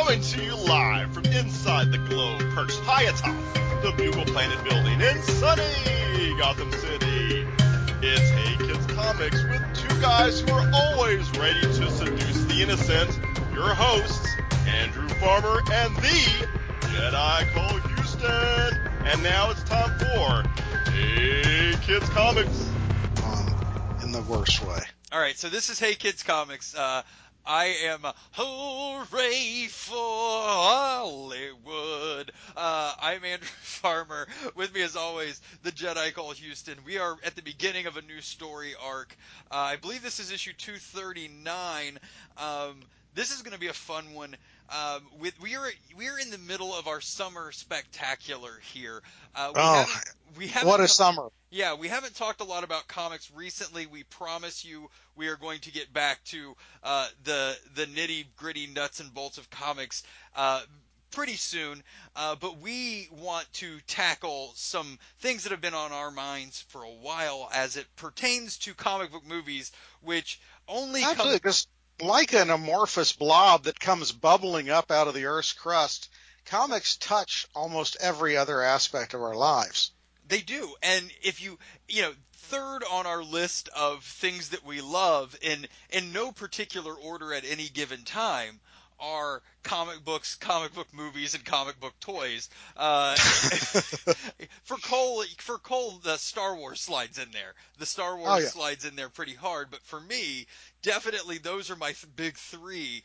Coming to you live from inside the globe, perched high atop the Bugle Planet building in sunny Gotham City. It's Hey Kids Comics with two guys who are always ready to seduce the innocent. Your hosts, Andrew Farmer and the Jedi Cole Houston. And now it's time for Hey Kids Comics. In the worst way. All right, so this is Hey Kids Comics. I am hooray for Hollywood. I'm Andrew Farmer. With me, as always, the Jedi Cole Houston. We are at the beginning of a new story arc. I believe this is issue 239. This is going to be a fun one. We are in the middle of our summer spectacular here. We haven't What a summer. Yeah, we haven't talked a lot about comics recently. We promise you we are going to get back to the nitty-gritty nuts and bolts of comics pretty soon. But we want to tackle some things that have been on our minds for a while as it pertains to comic book movies, which only Absolutely, because like an amorphous blob that comes bubbling up out of the Earth's crust, comics touch almost every other aspect of our lives. They do, and if third on our list of things that we love in no particular order at any given time are comic books, comic book movies, and comic book toys. For Cole, the Star Wars slides in there. The Star Wars slides in there pretty hard, but for me, definitely those are my big three.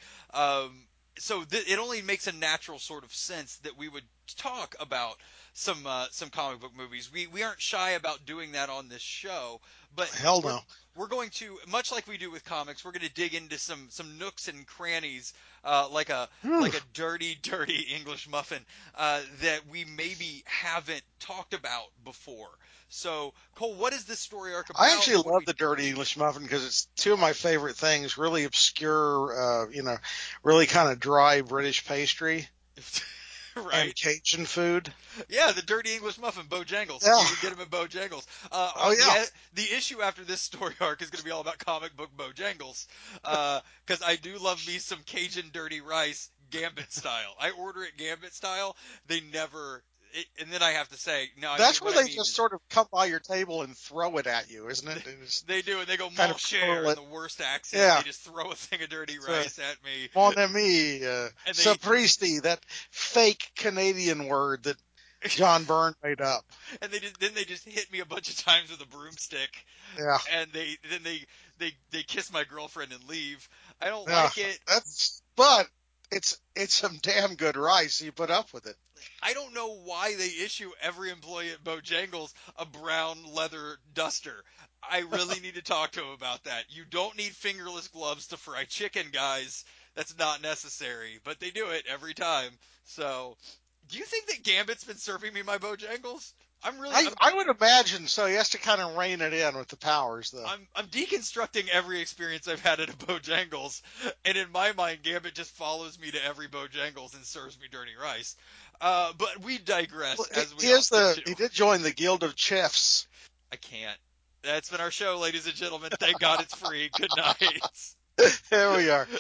So it only makes a natural sort of sense that we would talk about some comic book movies. We aren't shy about doing that on this show, but hell no. We're going to, much like we do with comics, we're going to dig into some nooks and crannies, like a dirty English muffin that we maybe haven't talked about before. So, Cole, what is this story arc about? I actually love the dirty English muffin because it's two of my favorite things. Really obscure, really kind of dry British pastry. Right. And Cajun food. Yeah, the dirty English muffin, Bojangles. Yeah. You can get them at Bojangles. The issue after this story arc is going to be all about comic book Bojangles. Because I do love me some Cajun dirty rice Gambit style. I order it Gambit style. They never... and then I have to say, no. That's where they just sort of come by your table and throw it at you, isn't it? They do, and they go mon cher in the worst accent. Yeah. They just throw a thing of dirty rice at me. Mon ami, sapristi, that fake Canadian word that John Byrne made up. And they just hit me a bunch of times with a broomstick. Yeah. And they kiss my girlfriend and leave. I don't like it. But it's some damn good rice. You put up with it. I don't know why they issue every employee at Bojangles a brown leather duster. I really need to talk to them about that. You don't need fingerless gloves to fry chicken, guys. That's not necessary. But they do it every time. So, do you think that Gambit's been serving me my Bojangles? I would imagine so. He has to kind of rein it in with the powers, though. I'm deconstructing every experience I've had at a Bojangles, and in my mind, Gambit just follows me to every Bojangles and serves me dirty rice. But we digress. He did join the Guild of Chefs. I can't. That's been our show, ladies and gentlemen. Thank God it's free. Good night. There we are.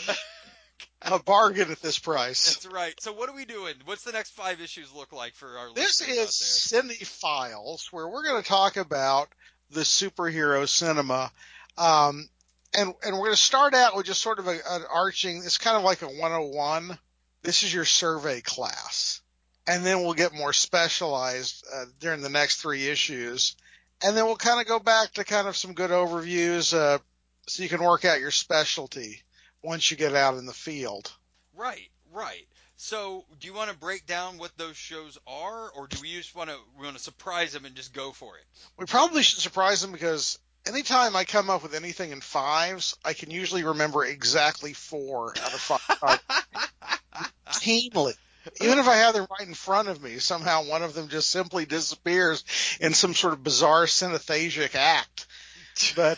A bargain at this price. That's right. So what are we doing? What's the next 5 issues look like for our listeners out there? This is Cine-Files, where we're going to talk about the superhero cinema. And we're going to start out with just sort of an arching, it's kind of like a 101. This is your survey class. And then we'll get more specialized during the next 3 issues. And then we'll kind of go back to kind of some good overviews so you can work out your specialty once you get out in the field. Right. So, do you want to break down what those shows are, or do we just want to surprise them and just go for it? We probably should surprise them because anytime I come up with anything in 5s, I can usually remember exactly 4 out of 5. Routinely. Even if I have them right in front of me, somehow one of them just simply disappears in some sort of bizarre synesthesic act. But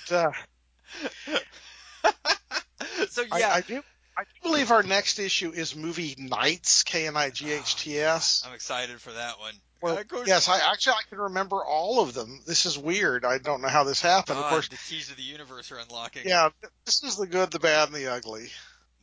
so yeah, I do believe our next issue is Movie Nights, K-N-I-G-H-T-S. I'm excited for that one. Well, yes, I can remember all of them. This is weird. I don't know how this happened. Of course, the keys of the universe are unlocking. Yeah, this is the good, the bad, and the ugly.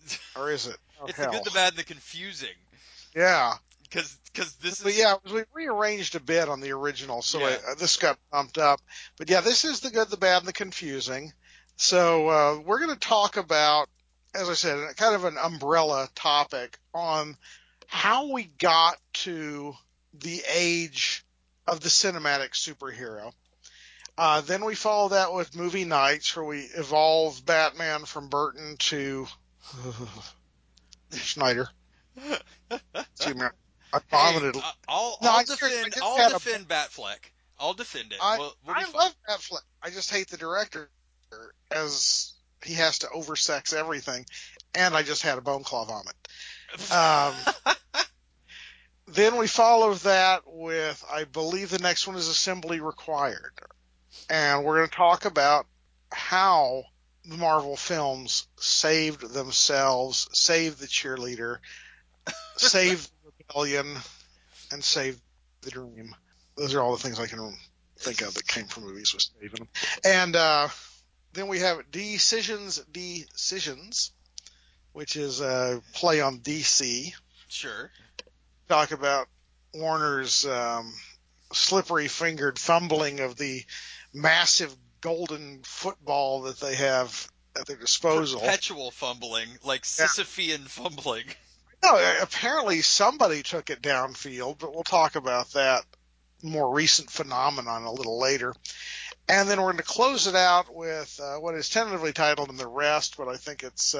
Or is it? Oh, It's the hell. good, the bad, and the confusing. Yeah. Because this But is yeah, we rearranged a bit on the original, so yeah. this got bumped up. But yeah, this is the good, the bad, and the confusing. So we're going to talk about, as I said, kind of an umbrella topic on how we got to the age of the cinematic superhero. Then we follow that with movie nights, where we evolve Batman from Burton to Schneider. Excuse me, I Hey, vomited. I'll No, I'll I seriously, I defend just I'll had a. defend Batfleck. I'll defend it. I We'll be I fine. love Batfleck. I just hate the director, as he has to oversex everything, and I just had a bone claw vomit. Um, then we follow that with, I believe the next one is Assembly Required, and we're going to talk about how the Marvel films saved themselves, saved the cheerleader, saved the rebellion, and saved the dream. Those are all the things I can think of that came from movies with saving them. And then we have Decisions, which is a play on DC. Sure. Talk about Warner's slippery fingered fumbling of the massive golden football that they have at their disposal. Perpetual fumbling, like Yeah. Sisyphean fumbling. No, apparently somebody took it downfield, but we'll talk about that more recent phenomenon a little later. And then we're going to close it out with what is tentatively titled "And the Rest," but I think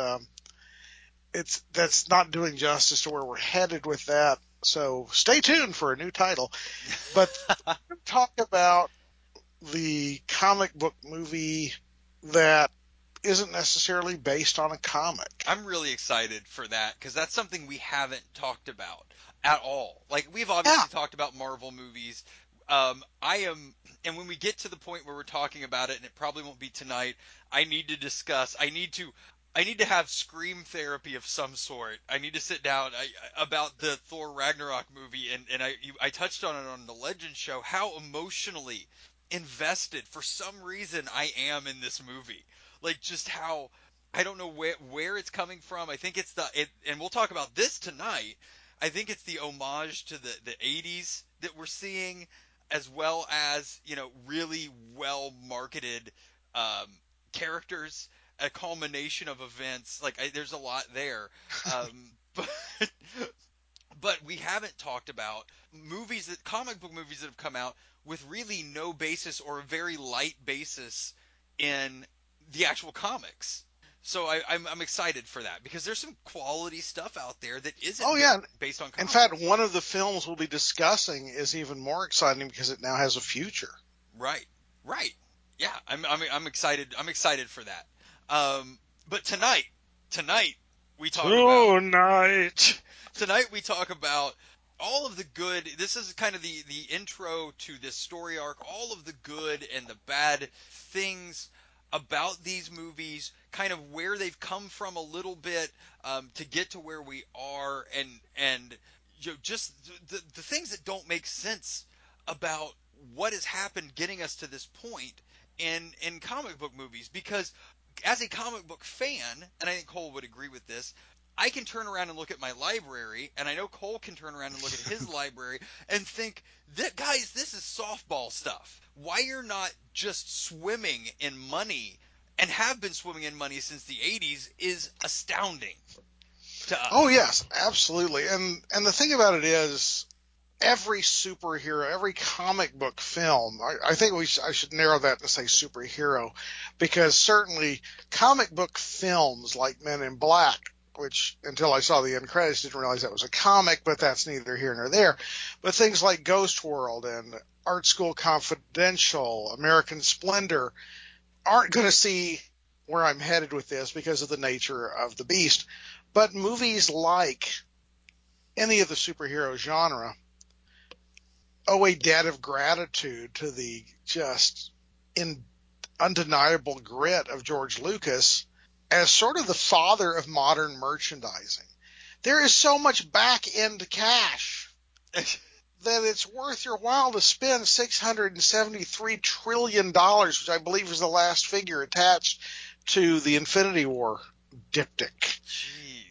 that's not doing justice to where we're headed with that. So stay tuned for a new title. But we're going to talk about the comic book movie that isn't necessarily based on a comic. I'm really excited for that because that's something we haven't talked about at all. Like we've Yeah. obviously talked about Marvel movies. I am, and when we get to the point where we're talking about it, and it probably won't be tonight, I need to discuss. I need to have scream therapy of some sort. I need to sit down about the Thor Ragnarok movie, and I touched on it on the Legend show how emotionally invested for some reason I am in this movie. Like just how I don't know where it's coming from. I think it's and we'll talk about this tonight. I think it's the homage to the 80s that we're seeing, as well as really well marketed um, characters, a culmination of events. Like there's a lot there, but but we haven't talked about comic book movies that have come out with really no basis or a very light basis in the actual comics. So I'm excited for that because there's some quality stuff out there that isn't Oh yeah. based on In comics. fact, one of the films we'll be discussing is even more exciting because it now has a future. Right, right. Yeah, I'm excited. I'm excited for that. But tonight we talk about Tonight. tonight we talk about all of the good. This is kind of the intro to this story arc. All of the good and the bad things about these movies, kind of where they've come from a little bit to get to where we are, and just the things that don't make sense about what has happened getting us to this point in comic book movies. Because as a comic book fan, and I think Cole would agree with this, I can turn around and look at my library, and I know Cole can turn around and look at his library and think that, guys, this is softball stuff. Why you're not just swimming in money and have been swimming in money since the 80s is astounding to Oh us. yes, absolutely. And the thing about it is, every superhero, every comic book film, I think I should narrow that to say superhero, because certainly comic book films like Men in Black, which until I saw the end credits didn't realize that was a comic, but that's neither here nor there. But things like Ghost World and Art School Confidential, American Splendor aren't going to see where I'm headed with this because of the nature of the beast. But movies like any of the superhero genre owe a debt of gratitude to the just undeniable grit of George Lucas as sort of the father of modern merchandising. There is so much back end cash that it's worth your while to spend $673 trillion, which I believe is the last figure attached to the Infinity War diptych. Jeez.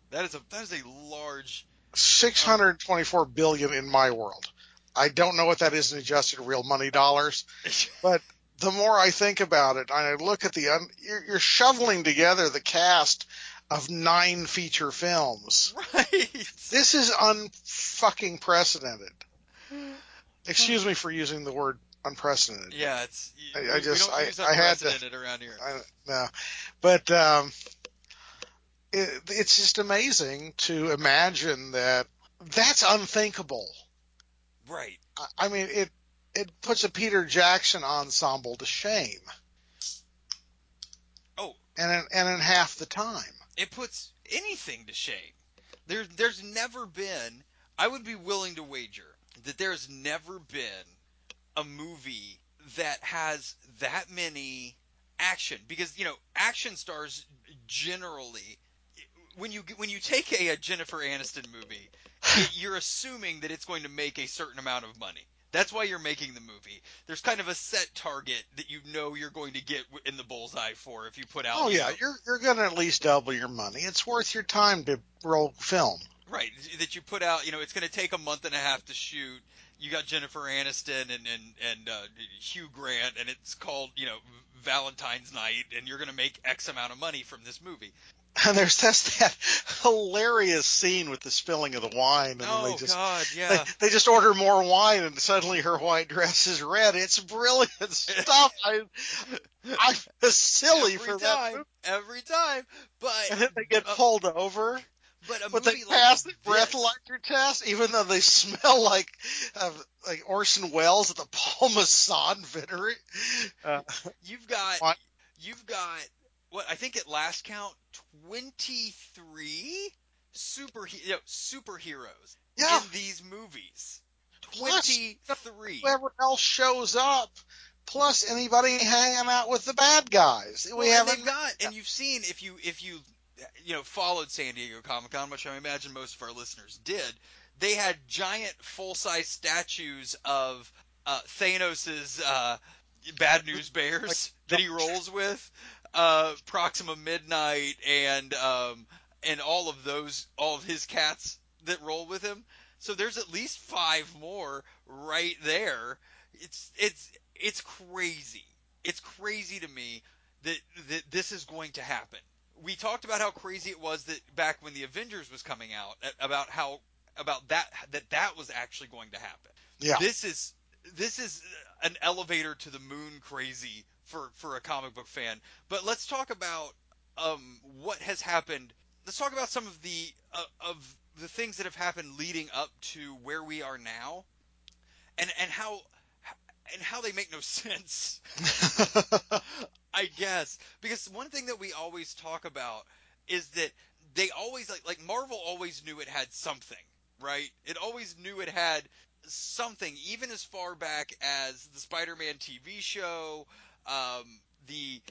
That is a large. 624 billion in my world. I don't know what that is in adjusted real money dollars, but the more I think about it, and I look at you're shoveling together the cast of 9 feature films. Right. This is unfucking precedented. Excuse me for using the word unprecedented. Yeah, we don't use I had to. unprecedented around here. No, but it's just amazing to imagine that that's unthinkable. Right. I mean, it puts a Peter Jackson ensemble to shame. Oh, and in half the time. It puts anything to shame. There's never been. I would be willing to wager that there's never been a movie that has that many action, because action stars generally, when you take a Jennifer Aniston movie, you're assuming that it's going to make a certain amount of money. That's why you're making the movie. There's kind of a set target that you're going to get in the bullseye for if you put out. Oh yeah, you're going to at least double your money. It's worth your time to roll film. Right, that you put out. It's going to take a month and a half to shoot. You got Jennifer Aniston and Hugh Grant, and it's called Valentine's Night, and you're going to make X amount of money from this movie. And there's just that hilarious scene with the spilling of the wine. And oh, God, yeah. They just order more wine, and suddenly her white dress is red. It's brilliant stuff. I'm silly for that movie. Every time. But and then they get pulled over. But they pass the breathalyzer test, even though they smell like Orson Welles at the Palma San Venery. You've got what I think at last count 23 superheroes in these movies. 23. Whoever else shows up, plus anybody hanging out with the bad guys. And you've seen if you followed San Diego Comic-Con, which I imagine most of our listeners did, they had giant full-size statues of Thanos's Bad News Bears that he rolls with, Proxima Midnight, and all of his cats that roll with him. So there's at least 5 more right there. It's crazy. It's crazy to me that this is going to happen. We talked about how crazy it was that back when the Avengers was coming out, about that was actually going to happen. Yeah. This is an elevator to the moon crazy for a comic book fan. But let's talk about what has happened. Let's talk about some of the things that have happened leading up to where we are now, and how they make no sense. I guess, because one thing that we always talk about is that they always like Marvel always knew it had something, right? It always knew it had something, even as far back as the Spider-Man TV show, the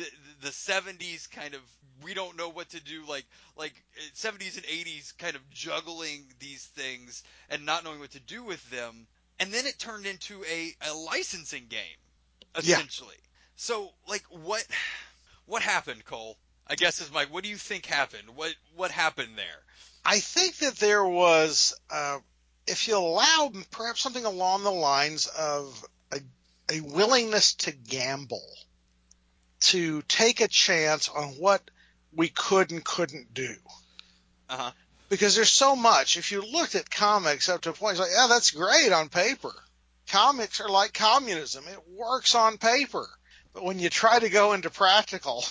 70s kind of, we don't know what to do, like 70s and 80s kind of juggling these things and not knowing what to do with them, and then it turned into a licensing game, essentially. Yeah. So, like, what happened, Cole? I guess what do you think happened? What happened there? I think that there was, if you allow perhaps something along the lines of a willingness to gamble, to take a chance on what we could and couldn't do. Uh-huh. Because there's so much. If you looked at comics up to a point, it's like, yeah, that's great on paper. Comics are like communism. It works on paper. But when you try to go into practical,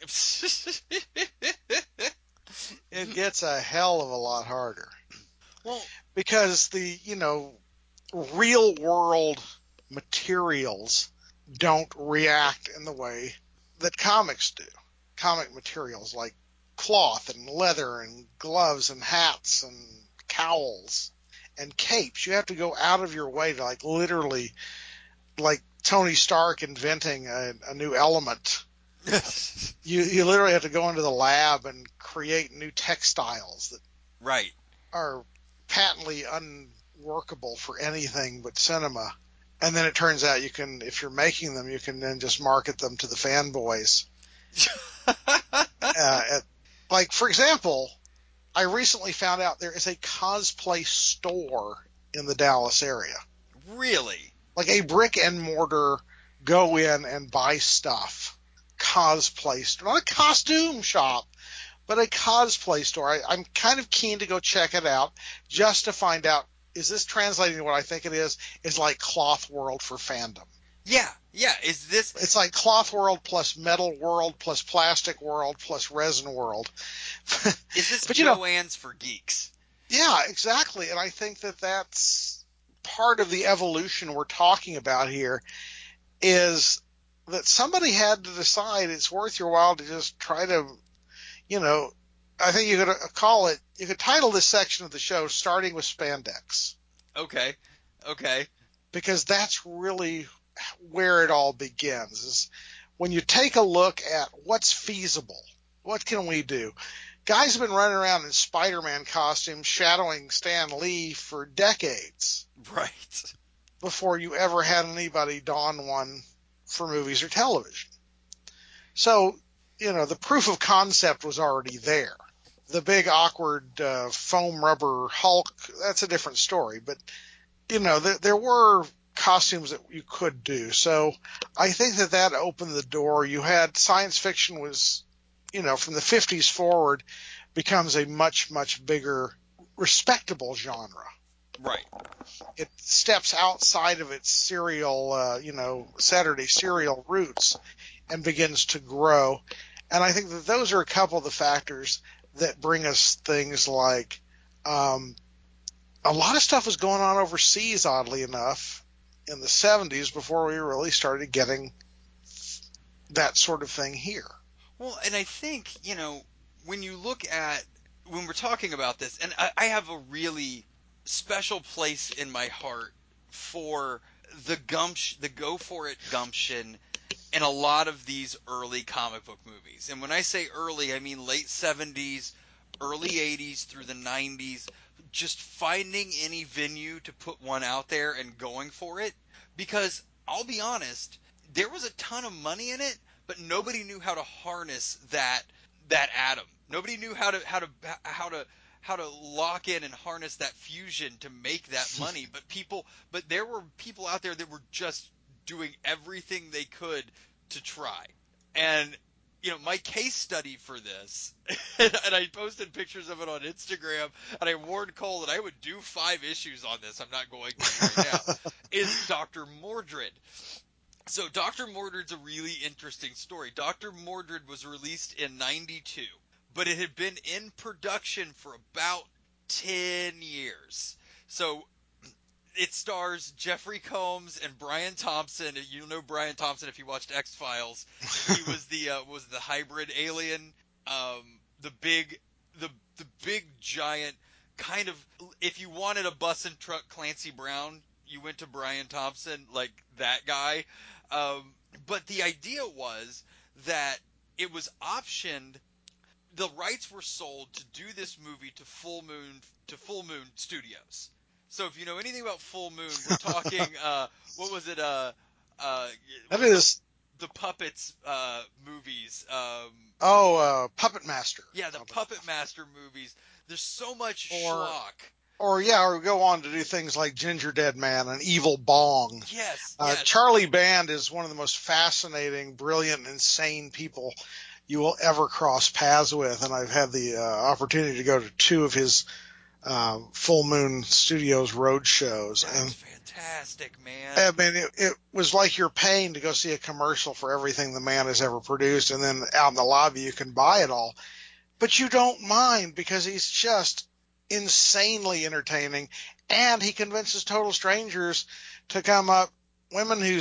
it gets a hell of a lot harder. Well, because the, real world materials don't react in the way that comics do. Comic materials like cloth and leather and gloves and hats and cowls and capes. You have to go out of your way to literally, like Tony Stark inventing a new element. You literally have to go into the lab and create new textiles that right. are patently unworkable for anything but cinema. And then it turns out if you're making them, you can then just market them to the fanboys. For example, I recently found out there is a cosplay store in the Dallas area. Really? Like a brick and mortar, go in and buy stuff. Cosplay store. Not a costume shop, but a cosplay store. I'm kind of keen to go check it out just to find out, is this translating to what I think it is? Is like Cloth World for fandom. Yeah, yeah. Is this? It's like Cloth World plus Metal World plus Plastic World plus Resin World. Is this But Joanne's for geeks? yeah, exactly. And I think that that's part of the evolution we're talking about here, is that somebody had to decide it's worth your while to just try to, I think you could title this section of the show Starting with Spandex. Okay. Okay. Because that's really where it all begins, is when you take a look at what's feasible, what can we do? Guys have been running around in Spider-Man costumes shadowing Stan Lee for decades. Right. Before you ever had anybody don one for movies or television. So, the proof of concept was already there. The big awkward foam rubber Hulk, that's a different story. But, there were costumes that you could do. So I think that opened the door. You had science fiction was, from the 50s forward, becomes a much, much bigger, respectable genre. Right. It steps outside of its Saturday serial roots and begins to grow. And I think that those are a couple of the factors that bring us things like a lot of stuff was going on overseas, oddly enough, in the 70s before we really started getting that sort of thing here. Well, and I think, when you look at, when we're talking about this, and I have a really special place in my heart for the go for it gumption in a lot of these early comic book movies. And when I say early, I mean late 70s, early 80s through the 90s, just finding any venue to put one out there and going for it. Because I'll be honest, there was a ton of money in it, but nobody knew how to harness that atom. Nobody knew how to lock in and harness that fusion to make that money. But there were people out there that were just doing everything they could to try. And my case study for this, and I posted pictures of it on Instagram, and I warned Cole that I would do 5 issues on this. I'm not going to right now. Is Dr. Mordrid. So Dr. Mordrid's a really interesting story. Dr. Mordrid was released in 92, but it had been in production for about 10 years. So it stars Jeffrey Combs and Brian Thompson. You know Brian Thompson if you watched X-Files. He was the hybrid alien, the big giant kind of, if you wanted a bus and truck Clancy Brown, you went to Brian Thompson, like that guy. But the idea was that it was optioned. The rights were sold to do this movie to Full Moon Studios. So if you know anything about Full Moon, we're talking what was it? That is the Puppets movies. Puppet Master. Yeah, the Puppet Master movies. There's so much schlock. Or go on to do things like Ginger Dead Man and Evil Bong. Yes. Charlie Band is one of the most fascinating, brilliant, insane people you will ever cross paths with, and I've had the opportunity to go to 2 of his Full Moon Studios road shows. That's fantastic, man. I mean, it was like you're paying to go see a commercial for everything the man has ever produced, and then out in the lobby you can buy it all. But you don't mind because he's just insanely entertaining, and he convinces total strangers to come up, women who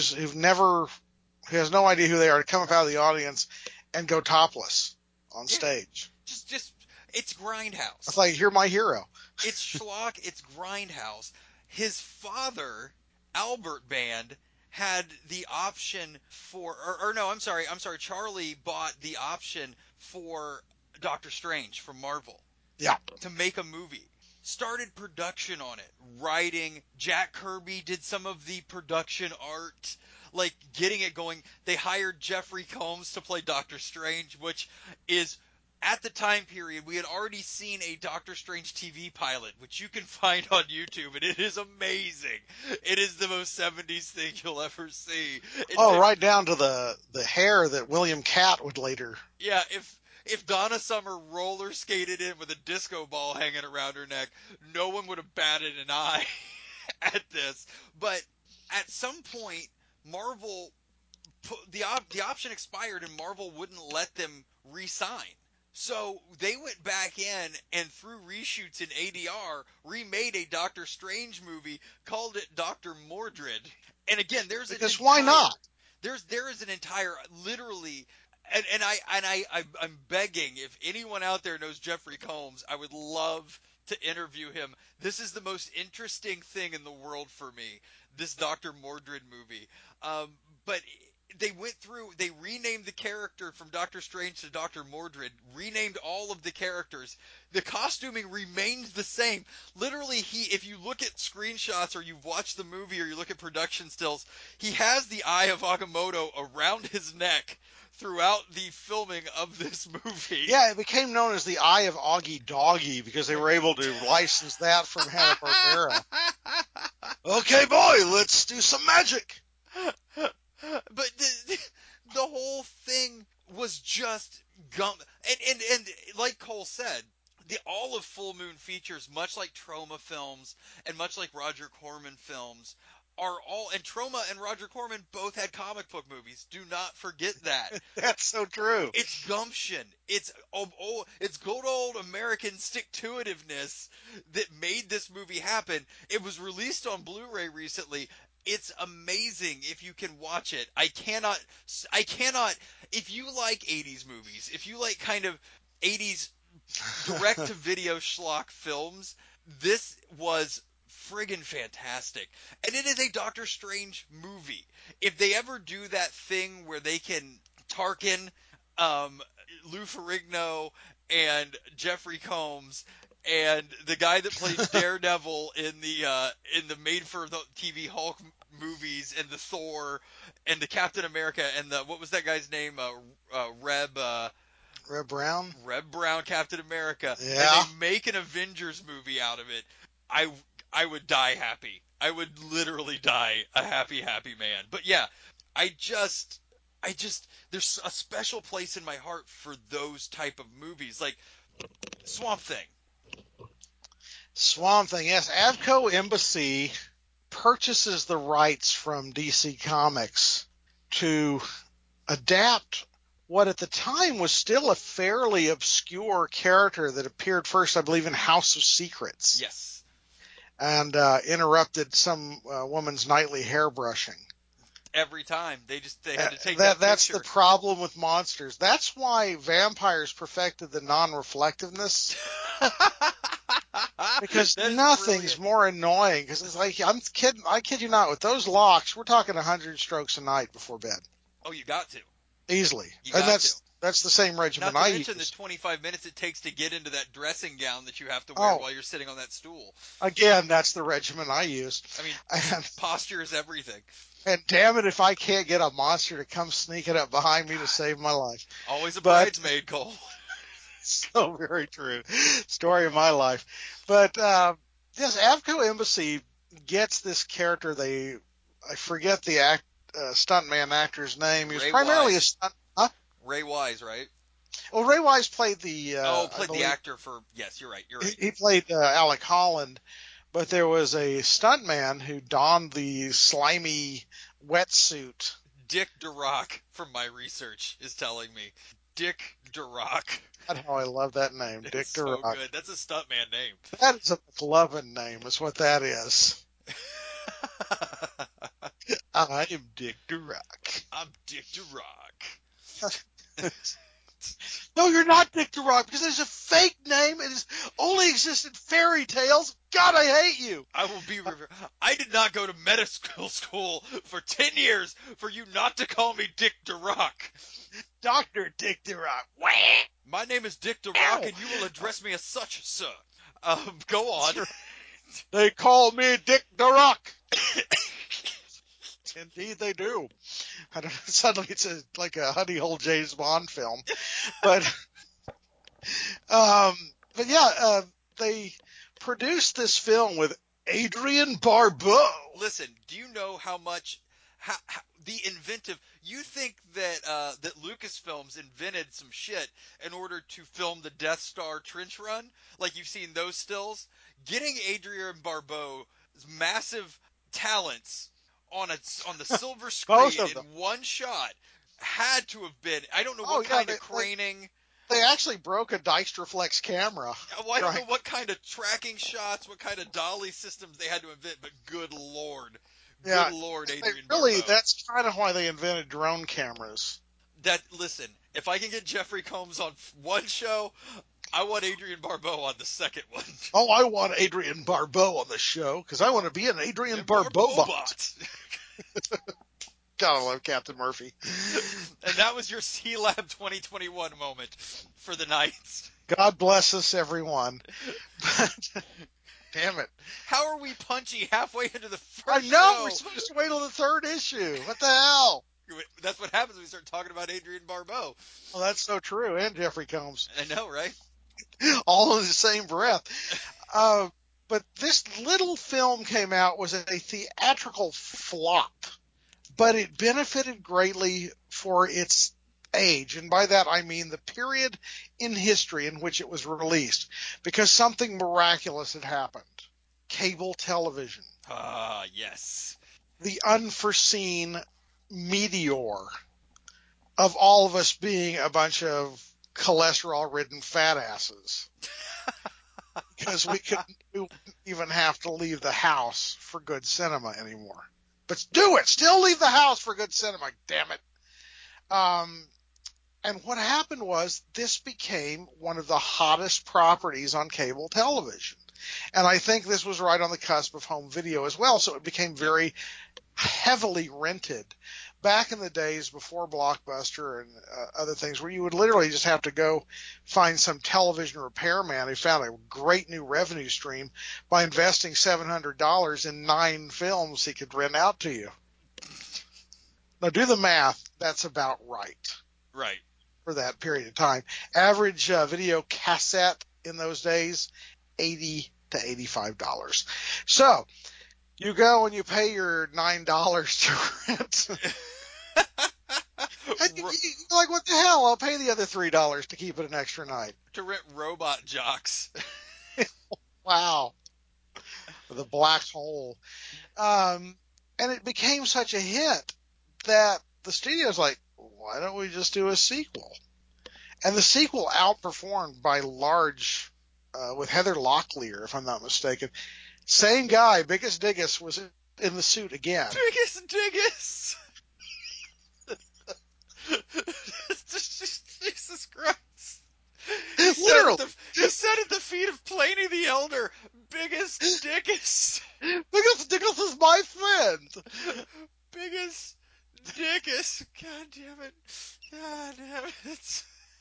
has no idea who they are, to come up out of the audience and go topless on stage. Just it's Grindhouse. It's like, you're my hero. It's schlock. It's Grindhouse. His father, Albert Band, had the option for, I'm sorry. Charlie bought the option for Doctor Strange from Marvel. Yeah. To make a movie. Started production on it. Writing. Jack Kirby did some of the production art. Like, getting it going. They hired Jeffrey Combs to play Doctor Strange, which is at the time period, we had already seen a Doctor Strange TV pilot, which you can find on YouTube, and it is amazing. It is the most 70s thing you'll ever see. Oh, right down to the hair that William Catt would later. Yeah, if Donna Summer roller skated in with a disco ball hanging around her neck, no one would have batted an eye at this. But at some point, Marvel the option expired and Marvel wouldn't let them re-sign. So they went back in and through reshoots in ADR remade a Doctor Strange movie, called it Doctor Mordrid. And again, Because why not? There is an entire literally I'm begging, if anyone out there knows Jeffrey Combs, I would love to interview him. This is the most interesting thing in the world for me, this Dr. Mordrid movie. But they renamed the character from Doctor Strange to Dr. Mordrid, renamed all of the characters. The costuming remains the same. Literally, if you look at screenshots or you've watched the movie or you look at production stills, he has the Eye of Agamotto around his neck throughout the filming of this movie. Yeah, it became known as the Eye of Augie Doggy because they were able to license that from Hanna-Barbera. Okay, boy, let's do some magic. But the whole thing was just gum. And like Cole said, all of Full Moon Features, much like Troma films and much like Roger Corman films, are all, and Troma and Roger Corman both had comic book movies. Do not forget that. That's so true. It's gumption. It's good old American stick-to-itiveness that made this movie happen. It was released on Blu-ray recently. It's amazing if you can watch it. I cannot, if you like 80s movies, if you like kind of 80s direct-to-video schlock films, this was friggin' fantastic. And it is a Doctor Strange movie. If they ever do that thing where they can Tarkin, Lou Ferrigno, and Jeffrey Combs, and the guy that played Daredevil in the made-for-TV Hulk movies, and the Thor, and the Captain America, and the, what was that guy's name? Reb Brown? Reb Brown, Captain America, Yeah. and they make an Avengers movie out of it, I would die happy. I would literally die a happy man. But yeah, I just there's a special place in my heart for those type of movies, like Swamp Thing. Swamp Thing, yes. Avco Embassy purchases the rights from DC Comics to adapt what at the time was still a fairly obscure character that appeared first, I believe, in House of Secrets. Yes. And interrupted some woman's nightly hairbrushing. Every time they had to take that That's picture. the problem with monsters. That's why vampires perfected the non-reflectiveness. Because nothing's brilliant. more annoying. Because it's like, I kid you not, with those locks, we're talking 100 strokes a night before bed. Oh, you got to. Easily. You And got to. that's the same regimen Not to I mention use. the 25 minutes it takes to get into that dressing gown that you have to wear while you're sitting on that stool. Again, that's the regimen I use. I mean, posture is everything. And damn it if I can't get a monster to come sneaking up behind me to save my life. Always a bridesmaid, Cole. So very true. Story of my life. But yes, Avco Embassy gets this character. I forget the stuntman actor's name. He was Ray primarily Wise. a stunt. Huh? Ray Wise, right? Well, Ray Wise played the. Played the actor for. Yes, you're right. You're right. He played Alec Holland, but there was a stuntman who donned the slimy wetsuit. Dick Durock, from my research, is telling me. Dick Durock. That's how I love that name, Dick Durock. So good. That's a stuntman name. That is a McLovin name, is what that is. I am Dick Durock. I'm Dick Durock. No, you're not Dick Durock, because there's a fake name and it only exists in fairy tales. God, I hate you. I will be. I did not go to medical school for 10 years for you not to call me Dick Durock. Dr. Dick Durock. My name is Dick Durock, and you will address me as such, sir. Go on. They call me Dick Durock. Indeed, they do. I don't know, suddenly it's like a Honey Hole James Bond film, but But yeah, they produced this film with Adrian Barbeau. Listen, do you know how much how the inventive? You think that that Lucasfilms invented some shit in order to film the Death Star trench run? Like you've seen those stills. Getting Adrian Barbeau's massive talents on the silver Both screen of them. in one shot had to have been. I don't know Oh what yeah, kind of craning. they actually broke a Dystraflex camera. Well, I don't Trying. know what kind of tracking shots, what kind of dolly systems they had to invent, but good Yeah, lord, they Adrian really. Barbeau. That's kind of why they invented drone cameras. That listen, if I can get Jeffrey Combs on one show, I want Adrian Barbeau on the second one. Oh, I want Adrian Barbeau on the show because I want to be an Adrian And Barbeau Barbeau bot. bot. Gotta love Captain Murphy. And that was your C Lab 2021 moment for the night. God bless us, everyone. Damn it. How are we punchy halfway into the I first know we're show? supposed to wait till the third issue. What the hell? That's what happens when we start talking about Adrian Barbeau. Well, that's so true. And Jeffrey Combs. I know, right? All in the same breath. Uh, but this little film came out was a theatrical flop, but it benefited greatly for its age. And by that, I mean the period in history in which it was released, because something miraculous had happened. Cable television. Ah, yes. The unforeseen meteor of all of us being a bunch of cholesterol ridden fat asses because we wouldn't even have to leave the house for good cinema anymore. But do it. Still leave the house for good cinema. Damn it. Um, and what happened was this became one of the hottest properties on cable television. And I think this was right on the cusp of home video as well. So it became very heavily rented back in the days before Blockbuster and other things, where you would literally just have to go find some television repairman who found a great new revenue stream by investing $700 in 9 films he could rent out to you. Now do the math. That's about right Right. for that period of time. Average video cassette in those days, $80 to $85. So you go and you pay your $9 to rent. And you're like, what the hell? I'll pay the other $3 to keep it an extra night. To rent robot jocks. Wow. The black hole. And it became such a hit that the studio's like, why don't we just do a sequel? And the sequel outperformed by large, with Heather Locklear, if I'm not mistaken. Same guy, Biggest Diggus, was in the suit again. Biggest Diggus! Jesus Christ. Literally. He said at the feet of Pliny the Elder, Biggest Dickus. Biggest Diggus is my friend. Biggest Dickus. God damn it. God damn it.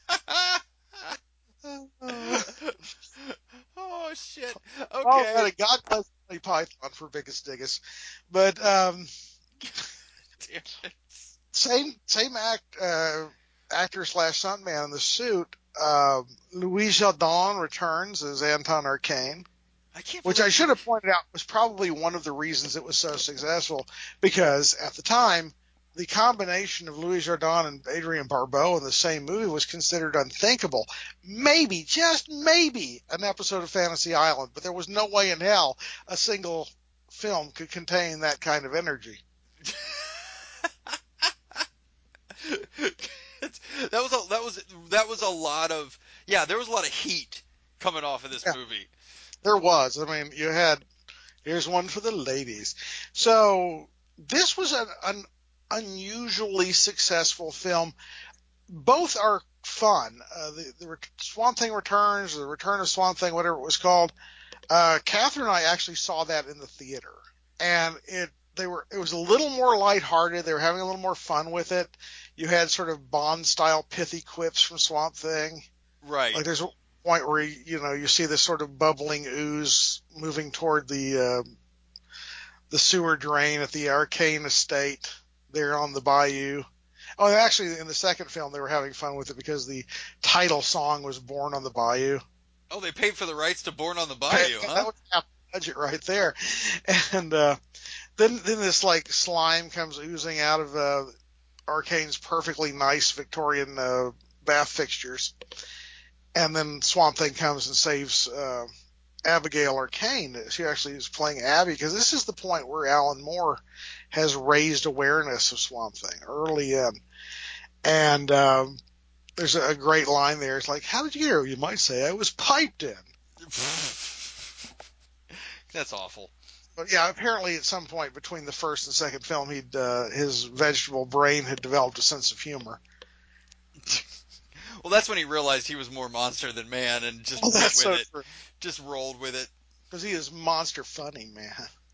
Oh, shit. Oh, Okay. man, God bless Monty Python for Biggest Diggus. But Damn it. same actor slash stuntman in the suit. Louis Jourdan returns as Anton Arcane, I can't which I believe should have pointed out was probably one of the reasons it was so successful, because at the time, the combination of Louis Jourdan and Adrian Barbeau in the same movie was considered unthinkable. Maybe, just maybe, an episode of Fantasy Island, but there was no way in hell a single film could contain that kind of energy. that was a lot of there was a lot of heat coming off of this Yeah, movie. there was. I mean, you had, here's one for the ladies. So this was an unusually successful film. Both are fun. The Swamp Thing Returns, the Return of Swamp Thing, whatever it was called. Catherine and I actually saw that in the theater, and it was a little more lighthearted. They were having a little more fun with it. You had sort of Bond style pithy quips from Swamp Thing. Right. Like there's a point where you see this sort of bubbling ooze moving toward the sewer drain at the Arcane estate there on the bayou. Oh, actually, in the second film, they were having fun with it because the title song was "Born on the Bayou." Oh, they paid for the rights to Born on the Bayou, That huh? was half the budget right there. And then this like slime comes oozing out of Arcane's perfectly nice Victorian bath fixtures, and then Swamp Thing comes and saves Abigail Arcane. She actually is playing Abby because this is the point where Alan Moore has raised awareness of Swamp Thing early in. And there's a great line there. It's like, how did you hear? You might say I was piped in. That's awful. But yeah, apparently at some point between the first and second film, his vegetable brain had developed a sense of humor. Well, that's when he realized he was more monster than man and just Oh, went that's with so it. true. Just rolled with it. Because he is monster funny, man.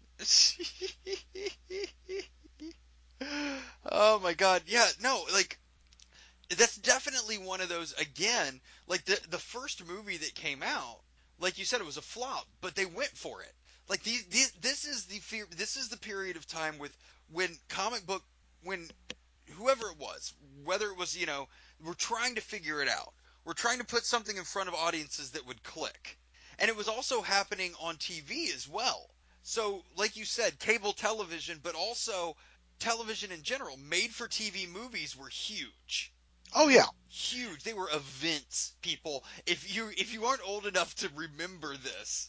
Oh my god. Yeah, no, like that's definitely one of those again, like the first movie that came out, like you said it was a flop, but they went for it. Like this is the period of time with when comic book when whoever it was, whether it was, we're trying to figure it out. We're trying to put something in front of audiences that would click. And it was also happening on TV as well. So, like you said, cable television, but also television in general, made for TV movies were huge. Oh yeah. Huge. They were events, people. If you aren't old enough to remember this,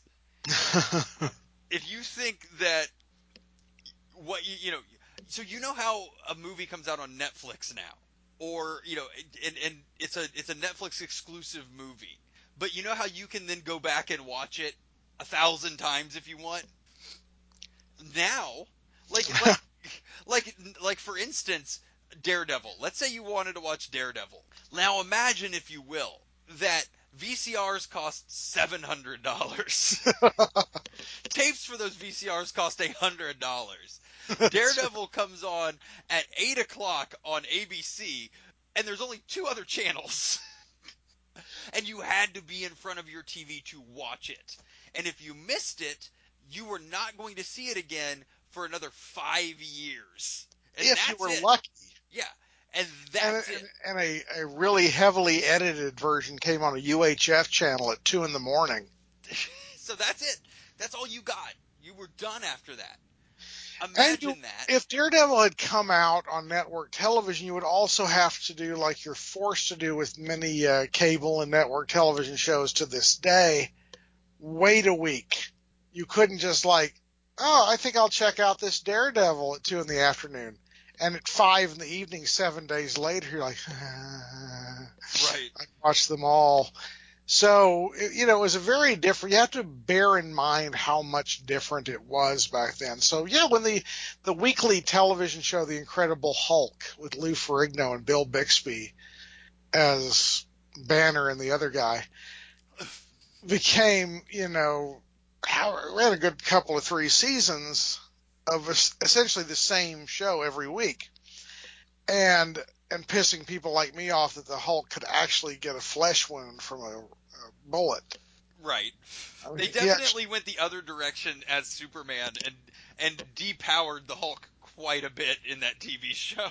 if you think that what so you know how a movie comes out on Netflix now, or and it's a Netflix exclusive movie, but you know how you can then go back and watch it 1,000 times if you want. Now, like like for instance, Daredevil. Let's say you wanted to watch Daredevil. Now imagine, if you will, that VCRs cost $700. Tapes for those VCRs cost $100. Daredevil comes on at 8 o'clock on ABC, and there's only two other channels, and you had to be in front of your TV to watch it. And if you missed it, you were not going to see it again for another 5 years. And If you that's were it. lucky. Yeah. And And, that's it. and a really heavily edited version came on a UHF channel at 2 in the morning. So that's it. That's all you got. You were done after that. And Imagine that. if Daredevil had come out on network television, you would also have to do, like you're forced to do with many cable and network television shows to this day, wait a week. You couldn't just like, oh, I think I'll check out this Daredevil at 2 in the afternoon. And at 5 in the evening, 7 days later, you're like, Right. I watched them all. So, it was a very different, you have to bear in mind how much different it was back then. So yeah, when the weekly television show, The Incredible Hulk with Lou Ferrigno and Bill Bixby as Banner and the other guy became, we had a good couple of 3 seasons of essentially the same show every week. And pissing people like me off that the Hulk could actually get a flesh wound from a bullet. Right. I mean, They definitely went the other direction as Superman and depowered the Hulk quite a bit in that TV show.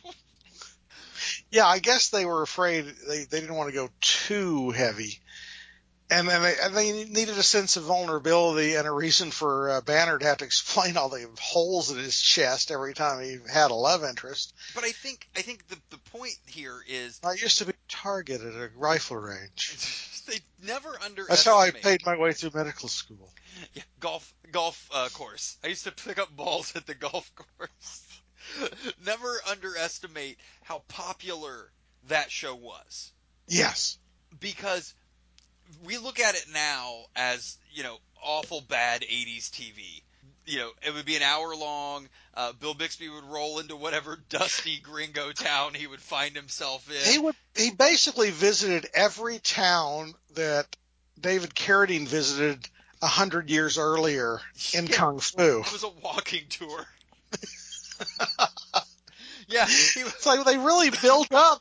yeah, I guess they were afraid they didn't want to go too heavy. And then they needed a sense of vulnerability and a reason for Banner to have to explain all the holes in his chest every time he had a love interest. But I think the point here is I used to be a target at a rifle range. they never That's how I underestimate. paid my way through medical school. Yeah, golf course. I used to pick up balls at the golf course. Never underestimate how popular that show was, Yes. because we look at it now as, awful bad 80s TV. It would be an hour long. Bill Bixby would roll into whatever dusty gringo town he would find himself in. He basically visited every town that David Carradine visited 100 years earlier in Kung Fu. It was a walking tour. Yeah, It's like they really built up,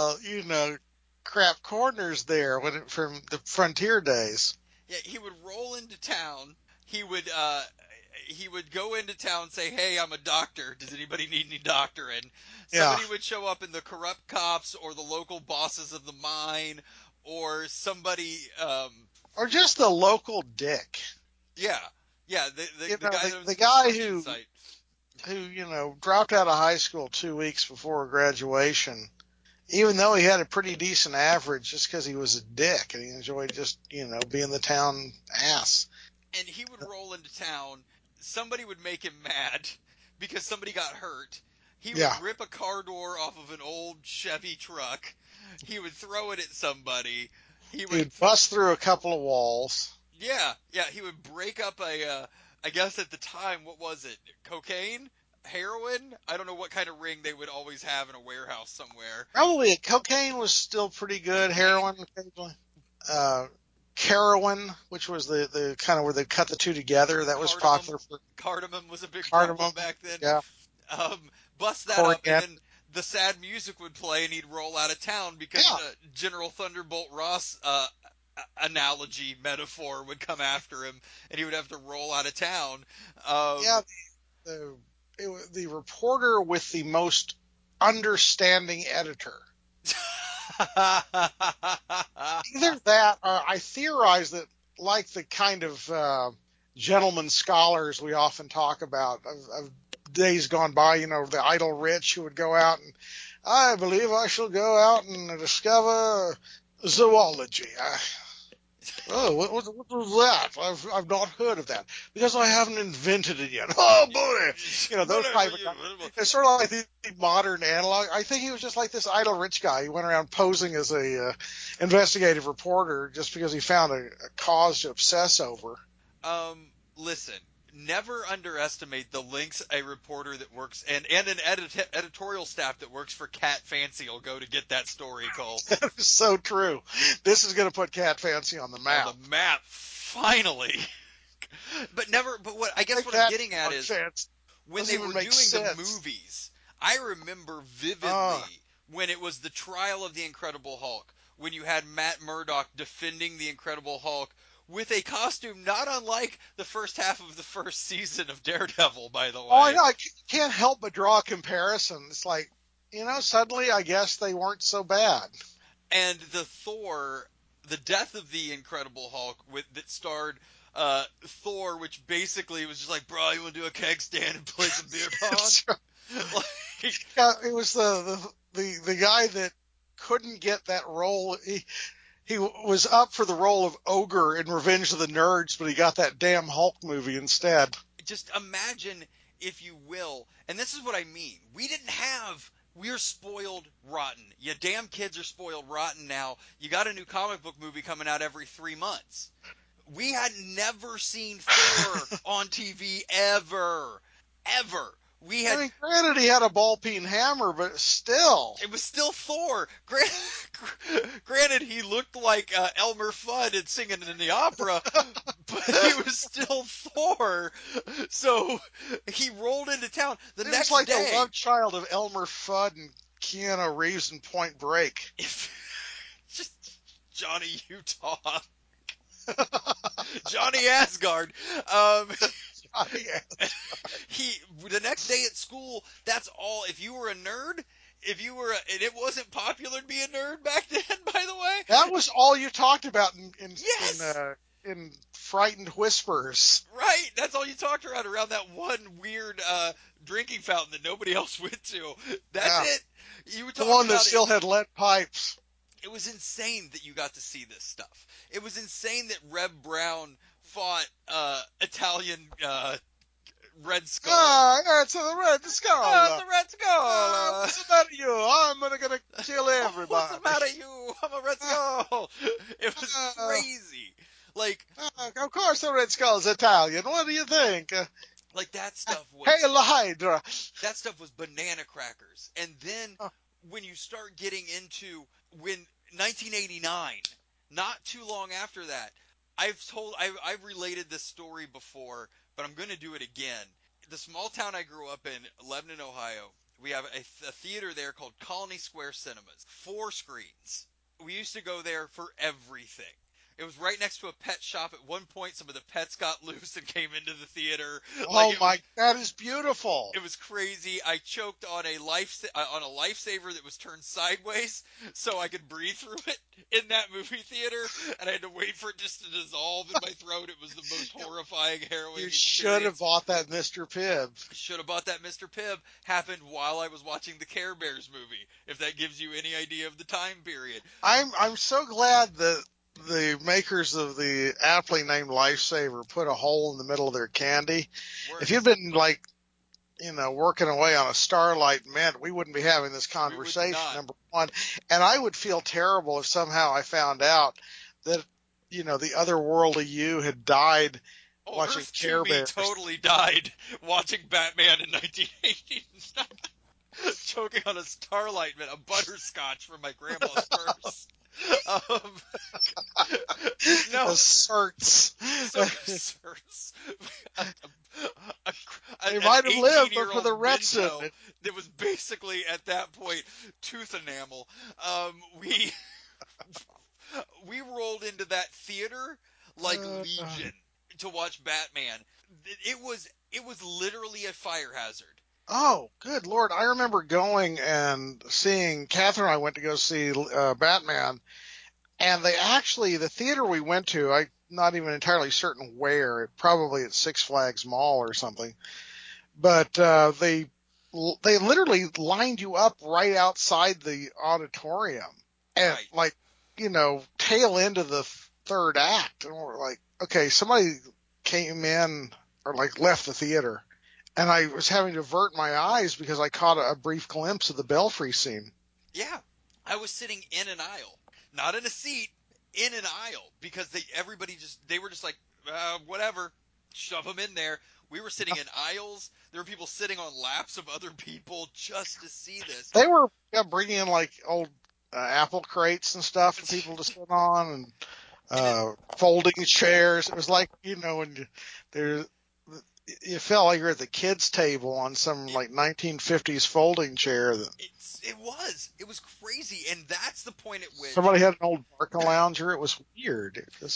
crap corners there from the frontier days. yeah, he would roll into town. He would he would go into town and say, "Hey, I'm a doctor. Does anybody need any doctoring?" Yeah. Somebody would show up in the corrupt cops or the local bosses of the mine or somebody. Or just the local dick. Yeah, yeah, the guy that owns The a guy construction site. who, dropped out of high school 2 weeks before graduation, even though he had a pretty decent average, just because he was a dick and he enjoyed just, being the town ass. And he would roll into town. Somebody would make him mad because somebody got hurt. He would Yeah. rip a car door off of an old Chevy truck. He would throw it at somebody. He would, He'd bust through a couple of walls. yeah. He would break up I guess at the time, what was it? Cocaine? Heroin? I don't know what kind of ring they would always have in a warehouse somewhere. Probably cocaine was still pretty good. Cocaine? Heroin occasionally. Uh, Carowin, which was the kind of where they cut the two together. That was Cardamom. popular for Cardamom was a big problem cardamom. back then. Yeah. um, bust that up, and Coriander. then the sad music would play, and he'd roll out of town because Yeah. General Thunderbolt Ross analogy metaphor would come after him, and he would have to roll out of town. Yeah. The, the reporter with the most understanding editor. Either that, or I theorize that, like the kind of gentleman scholars we often talk about of days gone by, the idle rich who would go out and, I believe I shall go out and discover zoology. Oh, what was that? I've not heard of that because I haven't invented it yet. Oh boy, those type of guys. It's sort of like the modern analog. I think he was just like this idle rich guy. He went around posing as a investigative reporter just because he found a cause to obsess over. Listen, never underestimate the lengths a reporter that works and an editorial staff that works for Cat Fancy will go to get that story, Cole. That is so true. This is going to put Cat Fancy on the map. On the map, finally. But what I guess what I'm getting at is when they were doing the movies, I remember vividly when it was the trial of the Incredible Hulk, when you had Matt Murdock defending the Incredible Hulk with a costume not unlike the first half of the first season of Daredevil, by the way. Oh, I know. I can't help but draw a comparison. It's like, suddenly I guess they weren't so bad. And the Thor, the death of the Incredible Hulk, that starred Thor, which basically was just like, bro, you want to do a keg stand and play some beer pong? Yeah, it was the guy that couldn't get that role. He was up for the role of Ogre in Revenge of the Nerds, but he got that damn Hulk movie instead. Just imagine, if you will, and this is what I mean. We're spoiled rotten. You damn kids are spoiled rotten now. You got a new comic book movie coming out every 3 months. We had never seen Thor on TV ever. Granted, he had a ball-peen hammer, but still. It was still Thor. Granted, he looked like Elmer Fudd and singing in the opera, but he was still Thor. So he rolled into town the next day. He was like the love child of Elmer Fudd and Keanu Reeves in Point Break. Just Johnny Utah. Johnny Asgard. The next day at school, that's all. If you were a nerd, and it wasn't popular to be a nerd back then, by the way. That was all you talked about Yes! in Frightened Whispers. Right, that's all you talked around that one weird drinking fountain that nobody else went to. That's it. You were talking the one that about still had lead pipes. It was insane that you got to see this stuff. It was insane that Reb Brown fought Italian Red Skull. It's the Red Skull. It's the Red Skull. What's the matter, you? I'm gonna kill everybody. What's the matter, you? I'm a Red Skull. It was crazy. Of course, the Red Skull's Italian. What do you think? That stuff was. Hail the Hydra. That stuff was banana crackers. And then when you start getting into 1989, not too long after that, I've related this story before, but I'm going to do it again. The small town I grew up in, Lebanon, Ohio, we have a theater there called Colony Square Cinemas. 4 screens. We used to go there for everything. It was right next to a pet shop. At one point, some of the pets got loose and came into the theater. Like Oh my, that is beautiful. it was crazy. I choked on a lifesaver that was turned sideways so I could breathe through it in that movie theater, and I had to wait for it just to dissolve in my throat. It was the most horrifying, harrowing You should have experience. bought that Mr. Pibb. Should have bought that Mr. Pibb. Happened while I was watching the Care Bears movie. If that gives you any idea of the time period. I'm so glad that the makers of the aptly named Lifesaver put a hole in the middle of their candy. If you'd Works. been like, working away on a Starlight Mint, we wouldn't be having this We would conversation, not. number one. And I would feel terrible if somehow I found out that, the otherworldly you had died Oh, watching Earth to Care me Bears. totally died watching Batman in 1989. Choking on a Starlight Mint, a butterscotch from my grandma's purse. Um, The no, certs. so certs. A, a, They an might have lived, but for 18-year-old the Retson. Minto that was basically at that point tooth enamel. We we rolled into that theater like Uh, Legion to watch Batman. It was literally a fire hazard. Oh, good Lord. I remember going and seeing, Catherine and I went to go see Batman, and the theater we went to, I'm not even entirely certain where, probably at Six Flags Mall or something, but they literally lined you up right outside the auditorium and Right. like, tail into the third act. And we're like, okay, somebody came in or like left the theater. And I was having to avert my eyes because I caught a brief glimpse of the Belfry scene. Yeah. I was sitting in an aisle, not in a seat, in an aisle because they were just like, whatever, shove them in there. We were sitting in aisles. There were people sitting on laps of other people just to see this. They were bringing in like old apple crates and stuff for people to sit on, and And it, folding chairs. It was like, when there, you felt like you're at the kids' table on some it like 1950s folding chair. That it was crazy, and that's the point at which somebody had an old Barca lounger. It was weird.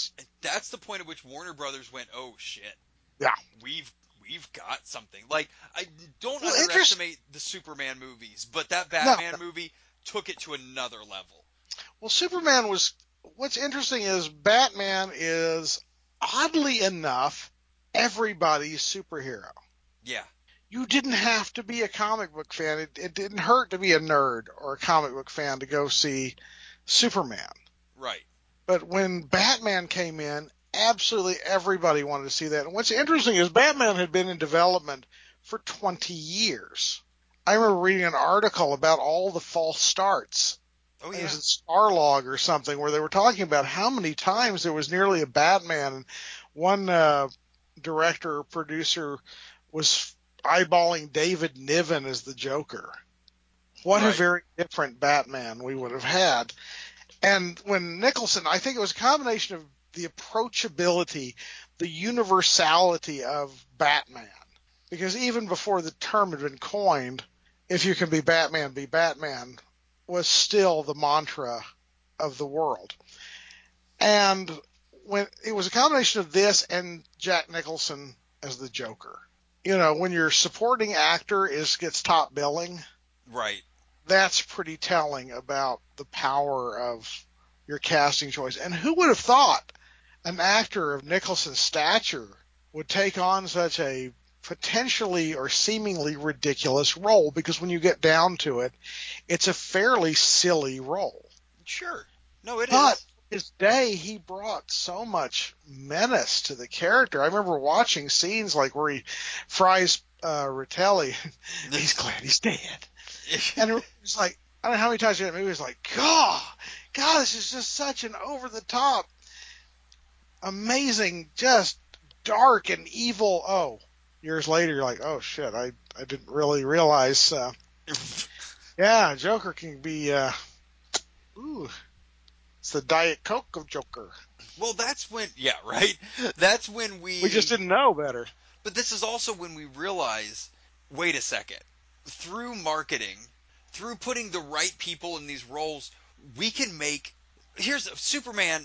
Warner Brothers went, oh shit, Yeah. we've we've got something. Like, I don't Well, interesting. underestimate the Superman movies, but that No. Batman movie took it to another level. Well, Superman was. What's interesting is Batman is, oddly enough, everybody's superhero. Yeah, You didn't have to be a comic book fan. It didn't hurt to be a nerd or a comic book fan to go see Superman. right. But when Batman came in, absolutely everybody wanted to see that. And what's interesting is Batman had been in development for 20 years. I remember reading an article about all the false starts. Oh It was yeah, in Starlog or something where they were talking about how many times there was nearly a Batman. And one director or producer was eyeballing David Niven as the Joker. What a right. very different Batman we would have had. And when Nicholson, I think it was a combination of the approachability, the universality of Batman. Because even before the term had been coined, if you can be Batman, was still the mantra of the world. And when it was a combination of this and Jack Nicholson as the Joker. When your supporting actor gets top billing, Right. that's pretty telling about the power of your casting choice. And who would have thought an actor of Nicholson's stature would take on such a potentially or seemingly ridiculous role? Because when you get down to it, it's a fairly silly role. Sure. No, it But is. his day, he brought so much menace to the character. I remember watching scenes like where he fries Ratelli. He's glad he's dead. And it was like, I don't know how many times in that movie was like, God, this is just such an over the top, amazing, just dark and evil. Oh, years later, you're like, oh shit, I didn't really realize. Yeah, Joker can be, ooh, it's the Diet Coke of Joker. Well, yeah, right. That's when We just didn't know better. but this is also when we realize, wait a second, through marketing, through putting the right people in these roles, we can make, here's Superman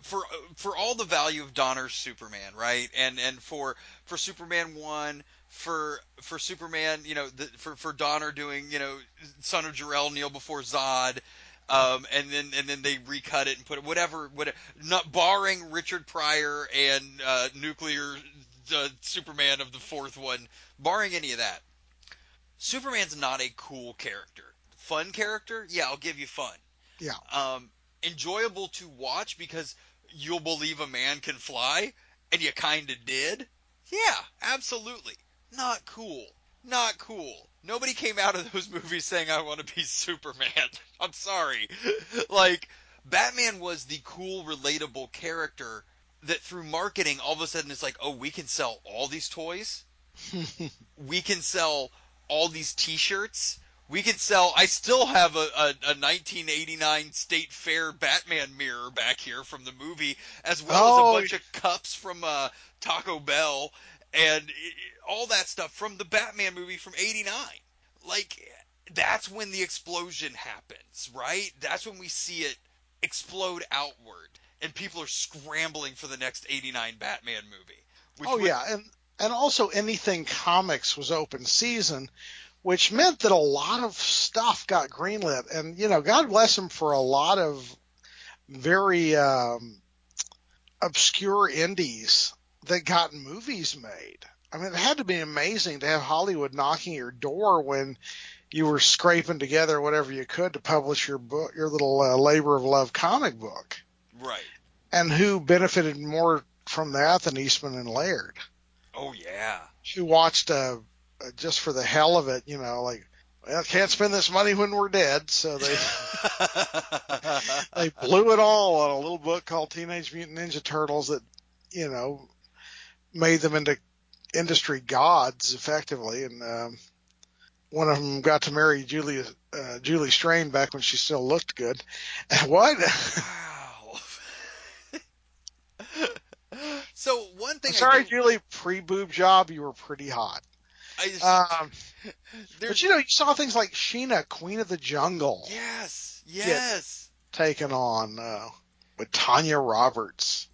for all the value of Donner's Superman, right? And for Superman 1, for Superman, for Donner doing, Son of Jor-El, Kneel Before Zod, and then they recut it and put it whatever, not barring Richard Pryor and Nuclear Superman of the fourth one, barring any of that. Superman's not a cool character. Fun character? Yeah, I'll give you fun. Yeah. Um, Enjoyable to watch because you'll believe a man can fly, and you kind of did. Yeah, absolutely. Not cool. Not cool. Nobody came out of those movies saying, I want to be Superman. I'm sorry. Like, Batman was the cool, relatable character that through marketing, all of a sudden it's like, oh, we can sell all these toys. We can sell all these T-shirts. We can sell. I still have a 1989 State Fair Batman mirror back here from the movie, as well as a Oh, bunch of cups from Taco Bell and all that stuff from the Batman movie from '89. Like, that's when the explosion happens, right? That's when we see it explode outward, and people are scrambling for the next '89 Batman movie. Which oh would, yeah, and also anything comics was open season, which meant that a lot of stuff got greenlit. And God bless him for a lot of very obscure indies that got movies made. I mean, it had to be amazing to have Hollywood knocking your door when you were scraping together whatever you could to publish your book, your little labor of love comic book. right. And who benefited more from that than Eastman and Laird, Oh yeah. who watched just for the hell of it, like, well, can't spend this money when we're dead, so they blew it all on a little book called Teenage Mutant Ninja Turtles that, you know, made them into industry gods effectively. And one of them got to marry Julie Strain back when she still looked good. What? Wow. So one I'm thing I sorry, do, Julie, pre-boob job, you were pretty hot. I just, Um, but there's, you saw things like Sheena, Queen of the Jungle, yes, get yes. taken on with Tanya Roberts.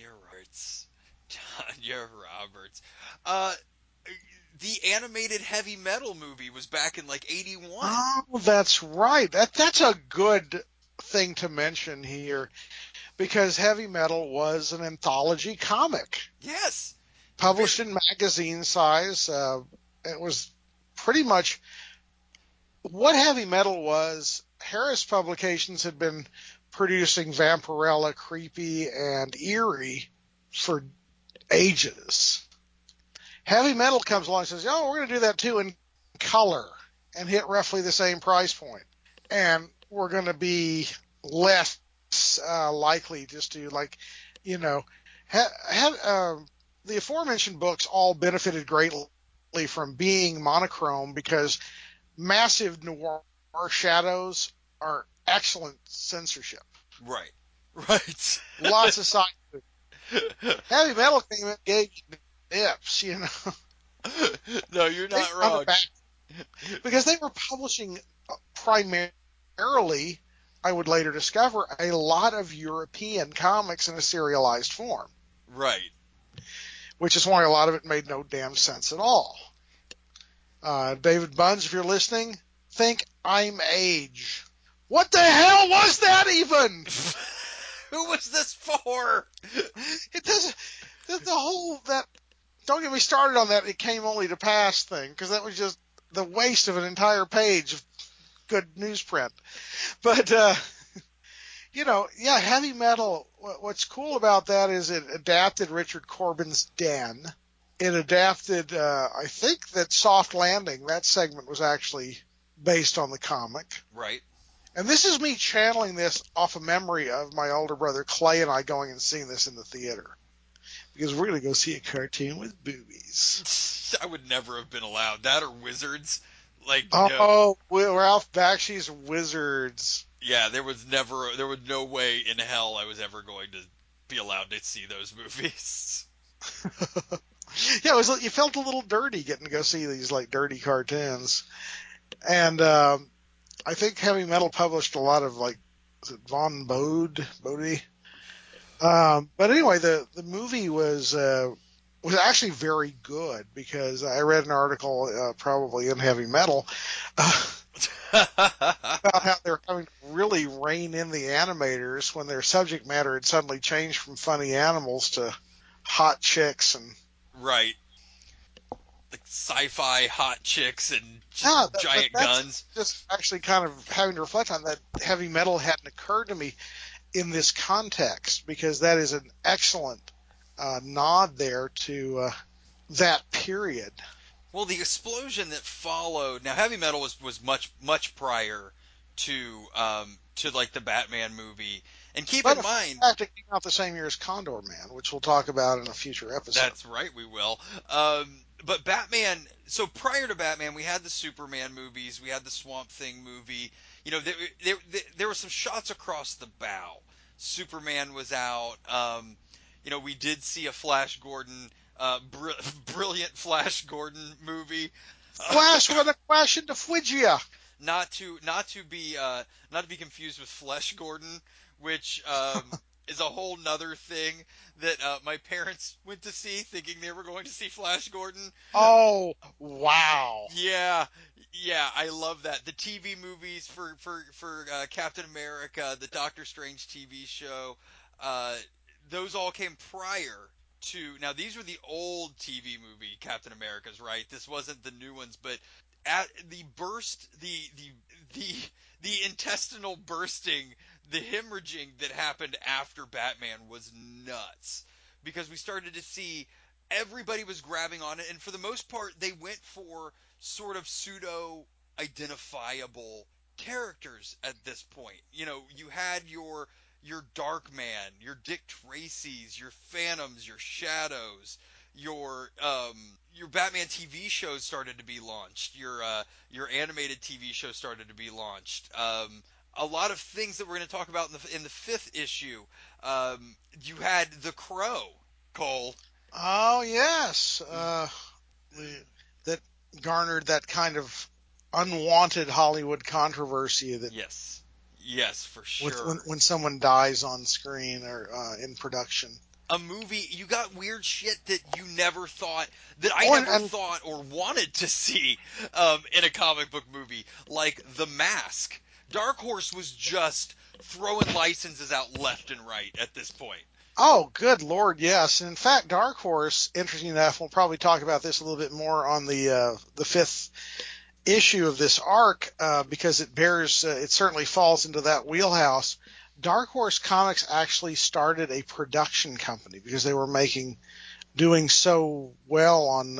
Tanya Roberts. Uh, the animated Heavy Metal movie was back in like '81. Oh, that's right. That's a good thing to mention here because Heavy Metal was an anthology comic Yes. published in magazine size. It was pretty much what Heavy Metal was. Harris Publications had been producing Vampirella, Creepy, and Eerie for ages. Heavy Metal comes along and says, "Oh, we're going to do that too in color and hit roughly the same price point, and we're going to be less likely just to you know, the aforementioned books all benefited greatly from being monochrome because massive noir shadows are excellent censorship. Right. Right. Lots of side. Heavy Metal came in and gave you nips. No, you're They not cover wrong. back because they were publishing primarily, I would later discover, a lot of European comics in a serialized form, Right. which is why a lot of it made no damn sense at all. David Bunz, if you're listening, think I'm age. What the hell was that even? Who was this for? It doesn't. The whole that. Don't get me started on that. It came only to pass thing because that was just the waste of an entire page of good newsprint. But yeah, Heavy Metal. What's cool about that is it adapted Richard Corbin's Den. It adapted. I think that Soft Landing. That segment was actually based on the comic. Right. And this is me channeling this off a memory of my older brother Clay and I going and seeing this in the theater. Because we're going to go see a cartoon with boobies. I would never have been allowed that or wizards. Like no. Oh, Ralph Bakshi's Wizards. Yeah, there was no way in hell I was ever going to be allowed to see those movies. Yeah, you felt a little dirty getting to go see these like dirty cartoons. And I think Heavy Metal published a lot of like, is it Von Bode? But anyway, the movie was actually very good because I read an article, probably in Heavy Metal, about how they're having to really rein in the animators when their subject matter had suddenly changed from funny animals to hot chicks and Right. Like sci-fi hot chicks and just yeah, but giant that's guns. just actually kind of having to reflect on that. Heavy Metal hadn't occurred to me in this context because that is an excellent nod there to that period. Well, the explosion that followed. Now, heavy metal was much prior to like the Batman movie. And keep But in in mind, fact, it came out the same year as Condor Man, which we'll talk about in a future episode. that's right, we will. But Batman. So prior to Batman, we had the Superman movies, we had the Swamp Thing movie. You know, there were some shots across the bow. Superman was out. You know, we did see a Flash Gordon, brilliant Flash Gordon movie. Flash, we're gonna crash into Phrygia. Not to be confused with Flesh Gordon, which is a whole nother thing that my parents went to see, thinking they were going to see Flash Gordon. Oh, wow. Yeah, yeah, I love that. The TV movies for Captain America, the Doctor Strange TV show, uh, those all came prior to. Now these were the old TV movie Captain Americas, right? This wasn't the new ones, but at the burst, the the intestinal bursting, the hemorrhaging that happened after Batman was nuts because we started to see everybody was grabbing on it, and for the most part, they went for sort of pseudo identifiable characters at this point. You know, you had your Darkman, your Dick Tracy's, your Phantoms, your Shadows, your Batman TV shows started to be launched. Your animated TV show started to be launched. A lot of things that we're going to talk about in the fifth issue. You had the Crow, Cole. Oh, yes. That garnered that kind of unwanted Hollywood controversy that Yes. Yes, for with sure. when someone dies on screen or in production. A movie, you got weird shit that you never thought, that I Oh, never and thought or wanted to see in a comic book movie, like The Mask. Dark Horse was just throwing licenses out left and right at this point. oh, good Lord, yes. And in fact, Dark Horse, interesting enough, we'll probably talk about this a little bit more on the fifth issue of this arc because it certainly falls into that wheelhouse. Dark Horse Comics actually started a production company because they were doing so well on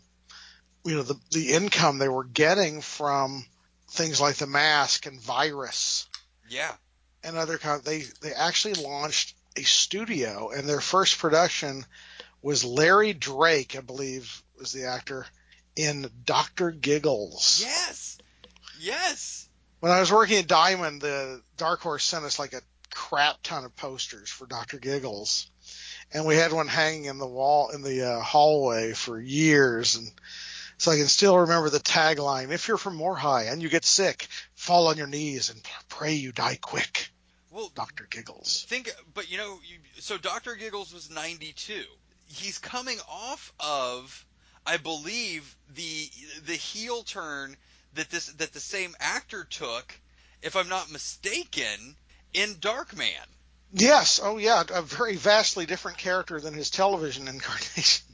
the income they were getting from things like The Mask and Virus Yeah. and other they actually launched a studio, and their first production was Larry Drake, I believe was the actor, in Dr. Giggles. Yes. Yes. When I was working at Diamond, the Dark Horse sent us like a crap ton of posters for Dr. Giggles, and we had one hanging in the wall in the hallway for years. And so I can still remember the tagline: "If you're from Morhai and you get sick, fall on your knees and pray you die quick." Well, Dr. Giggles. but so Dr. Giggles was 92. He's coming off of, I believe, the heel turn that the same actor took, if I'm not mistaken, in Darkman. Yes. Oh, yeah. A very vastly different character than his television incarnation.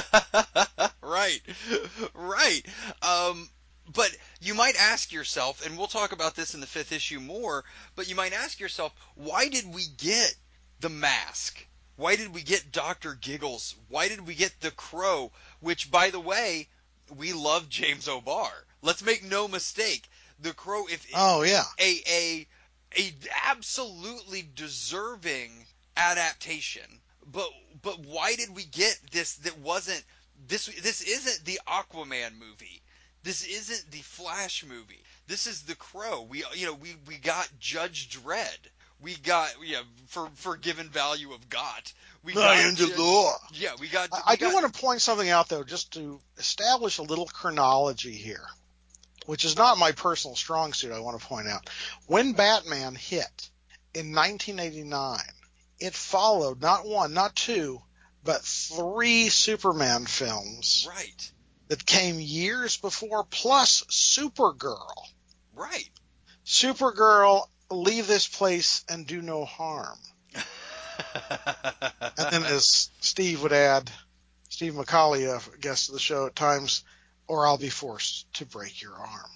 Right, right. Um, but you might ask yourself, and we'll talk about this in the fifth issue more, but you might ask yourself, why did we get the Mask? Why did we get Dr. Giggles? Why did we get the Crow? Which, by the way, we love James O'Barr. Let's make no mistake. The Crow, if Oh, yeah. a absolutely deserving adaptation. But but why did we get this that wasn't this isn't the Aquaman movie. This isn't the Flash movie. This is the Crow. We got Judge Dredd. We got for given value of got. We I got am the law. yeah, we got I do want to point something out, though, just to establish a little chronology here, which is not my personal strong suit, I want to point out. When Batman hit in 1989, it followed not one, not two, but three Superman films Right. that came years before, plus Supergirl. Right. Supergirl, Leave This Place and Do No Harm. And then, as Steve would add, Steve McCauley, a guest of the show at times, or I'll be forced to break your arm.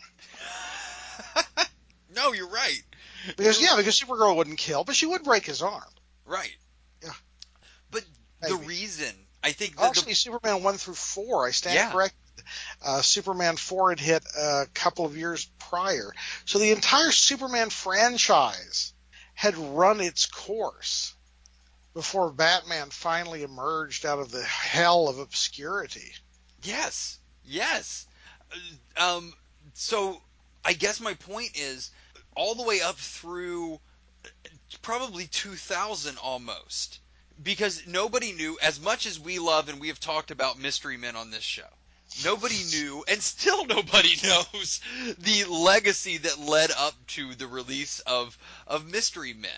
No, you're right. Because Supergirl wouldn't kill, but she would break his arm. Right. Yeah. But Maybe. the reason, I think Actually, Superman 1 through 4, I stand corrected. Superman 4 had hit a couple of years prior. So the entire Superman franchise had run its course before Batman finally emerged out of the hell of obscurity. Yes. Yes. Um, so I guess my point is all the way up through probably 2000 almost, because nobody knew, as much as we love and we have talked about Mystery Men on this show, nobody knew, and still nobody knows, the legacy that led up to the release of Mystery Men.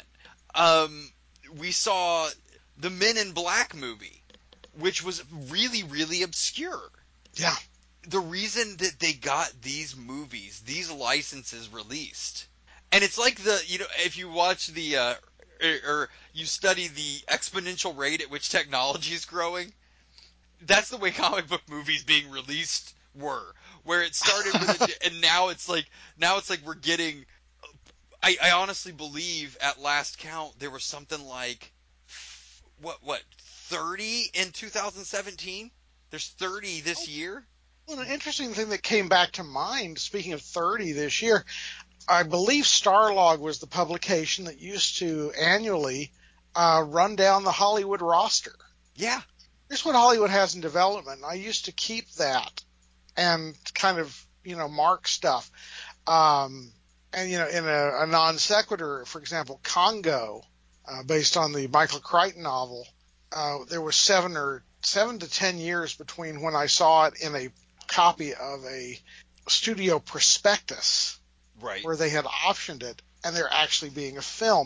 We saw the Men in Black movie, which was really, really obscure. Yeah. The reason that they got these movies, these licenses released, and it's like if you watch or you study the exponential rate at which technology is growing, that's the way comic book movies being released were. Where it started with, and now it's like we're getting. I honestly believe at last count there was something like what 30 in 2017. There's 30 this year. Well, an interesting thing that came back to mind, speaking of 30 this year, I believe Starlog was the publication that used to annually run down the Hollywood roster. Yeah. Here's what Hollywood has in development. I used to keep that and kind of, mark stuff. And, in a non sequitur, for example, Congo, based on the Michael Crichton novel, there was 7 to 10 years between when I saw it in a copy of a studio prospectus, Right. where they had optioned it, and there actually being a film.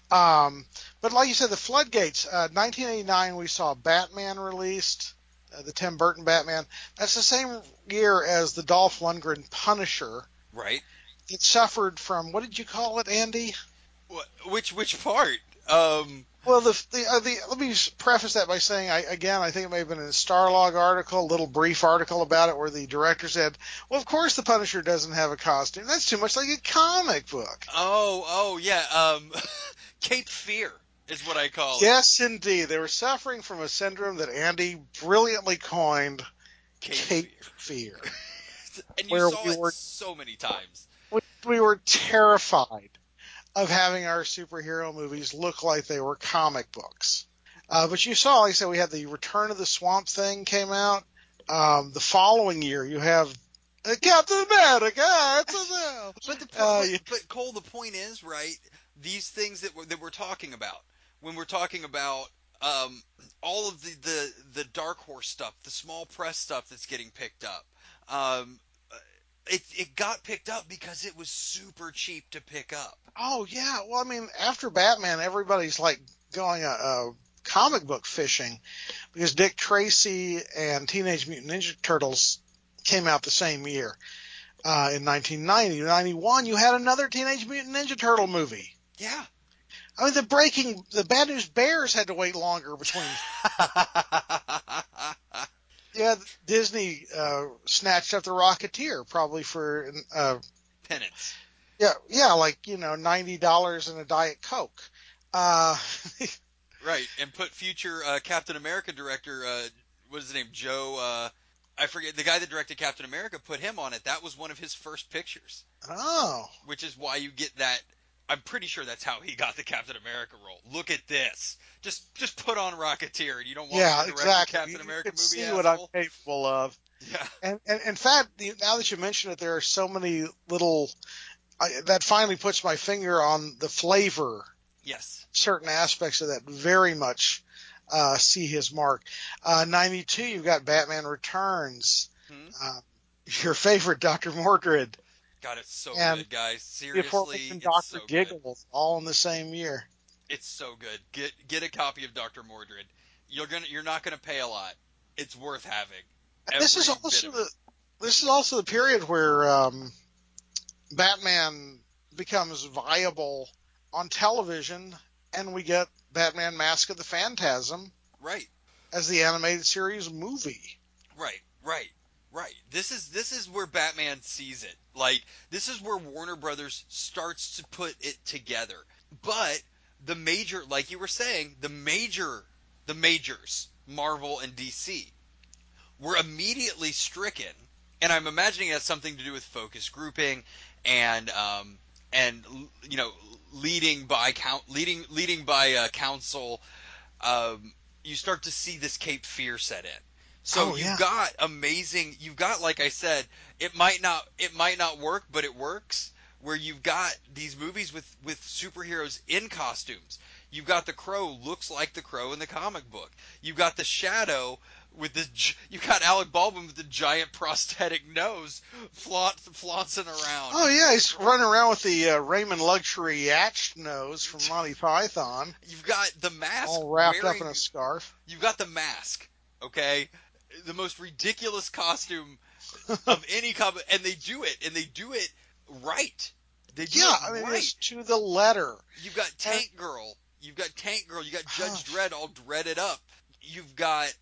But like you said, the floodgates. 1989, we saw Batman released, the Tim Burton Batman. That's the same year as the Dolph Lundgren Punisher. Right. It suffered from, what did you call it, Andy? Which part? Well, let me preface that by saying, I think it may have been in a Starlog article, a little brief article about it, where the director said, well, of course the Punisher doesn't have a costume. That's too much like a comic book. Oh, yeah. Cape Fear is what I call it. Yes, indeed. They were suffering from a syndrome that Andy brilliantly coined Cape Fear. And you saw it so many times. We were terrified of having our superhero movies look like they were comic books. But you saw, like I said, we had the Return of the Swamp Thing came out. The following year, you have Captain America. But Cole, the point is, right? These things that we're talking about, when we're talking about all of the Dark Horse stuff, the small press stuff that's getting picked up, it got picked up because it was super cheap to pick up. Oh yeah, well, I mean, after Batman, everybody's like going comic book fishing, because Dick Tracy and Teenage Mutant Ninja Turtles came out the same year. In 1990, 91, you had another Teenage Mutant Ninja Turtle movie. Yeah. I mean, the Bad News Bears had to wait longer between. Yeah, Disney snatched up the Rocketeer, probably for penance. Yeah, like $90 in a Diet Coke. Right, and put future Captain America director, what is his name, Joe? I forget, the guy that directed Captain America, put him on it. That was one of his first pictures. Oh. Which is why you get that. I'm pretty sure that's how he got the Captain America role. Look at this. Just put on Rocketeer, and you don't want to direct exactly. a Captain America movie, see asshole. What I'm capable of. Yeah. And in fact, now that you mention it, there are so many little. That finally puts my finger on the flavor. Yes. Certain aspects of that very much see his mark. 92, you've got Batman Returns. Your favorite, Dr. Mordred. God, it's so good, guys. Seriously, and it's Dr. so Giggle, good. all in the same year. It's so good. Get a copy of Dr. Mordred. You're not gonna pay a lot. It's worth having. This is Every bit also of it. the period where Batman becomes viable on television, and we get Batman: Mask of the Phantasm Right. as the animated series movie. Right. This is where Batman sees it. Like, this is where Warner Brothers starts to put it together. But the major, like you were saying, the majors, Marvel and DC, were immediately stricken. And I'm imagining it has something to do with focus grouping and and you know leading by council. um, you start to see this Cape Fear set in. So Oh yeah. you've got, like I said, it might not work, but it works. Where you've got these movies with superheroes in costumes. You've got the Crow looks like the Crow in the comic book. You've got the Shadow with you've got Alec Baldwin with the giant prosthetic nose flaunting around. Oh yeah, he's running around with the Raymond Luxury Yacht nose from Monty Python, You've got the mask all wrapped up in wearing a scarf. You've got the mask, okay? The most ridiculous costume of any comic, and they do it right. They do Yeah, it I mean right. it's to the letter. You've got And Tank Girl, you got Judge Dredd all dreaded up. You've got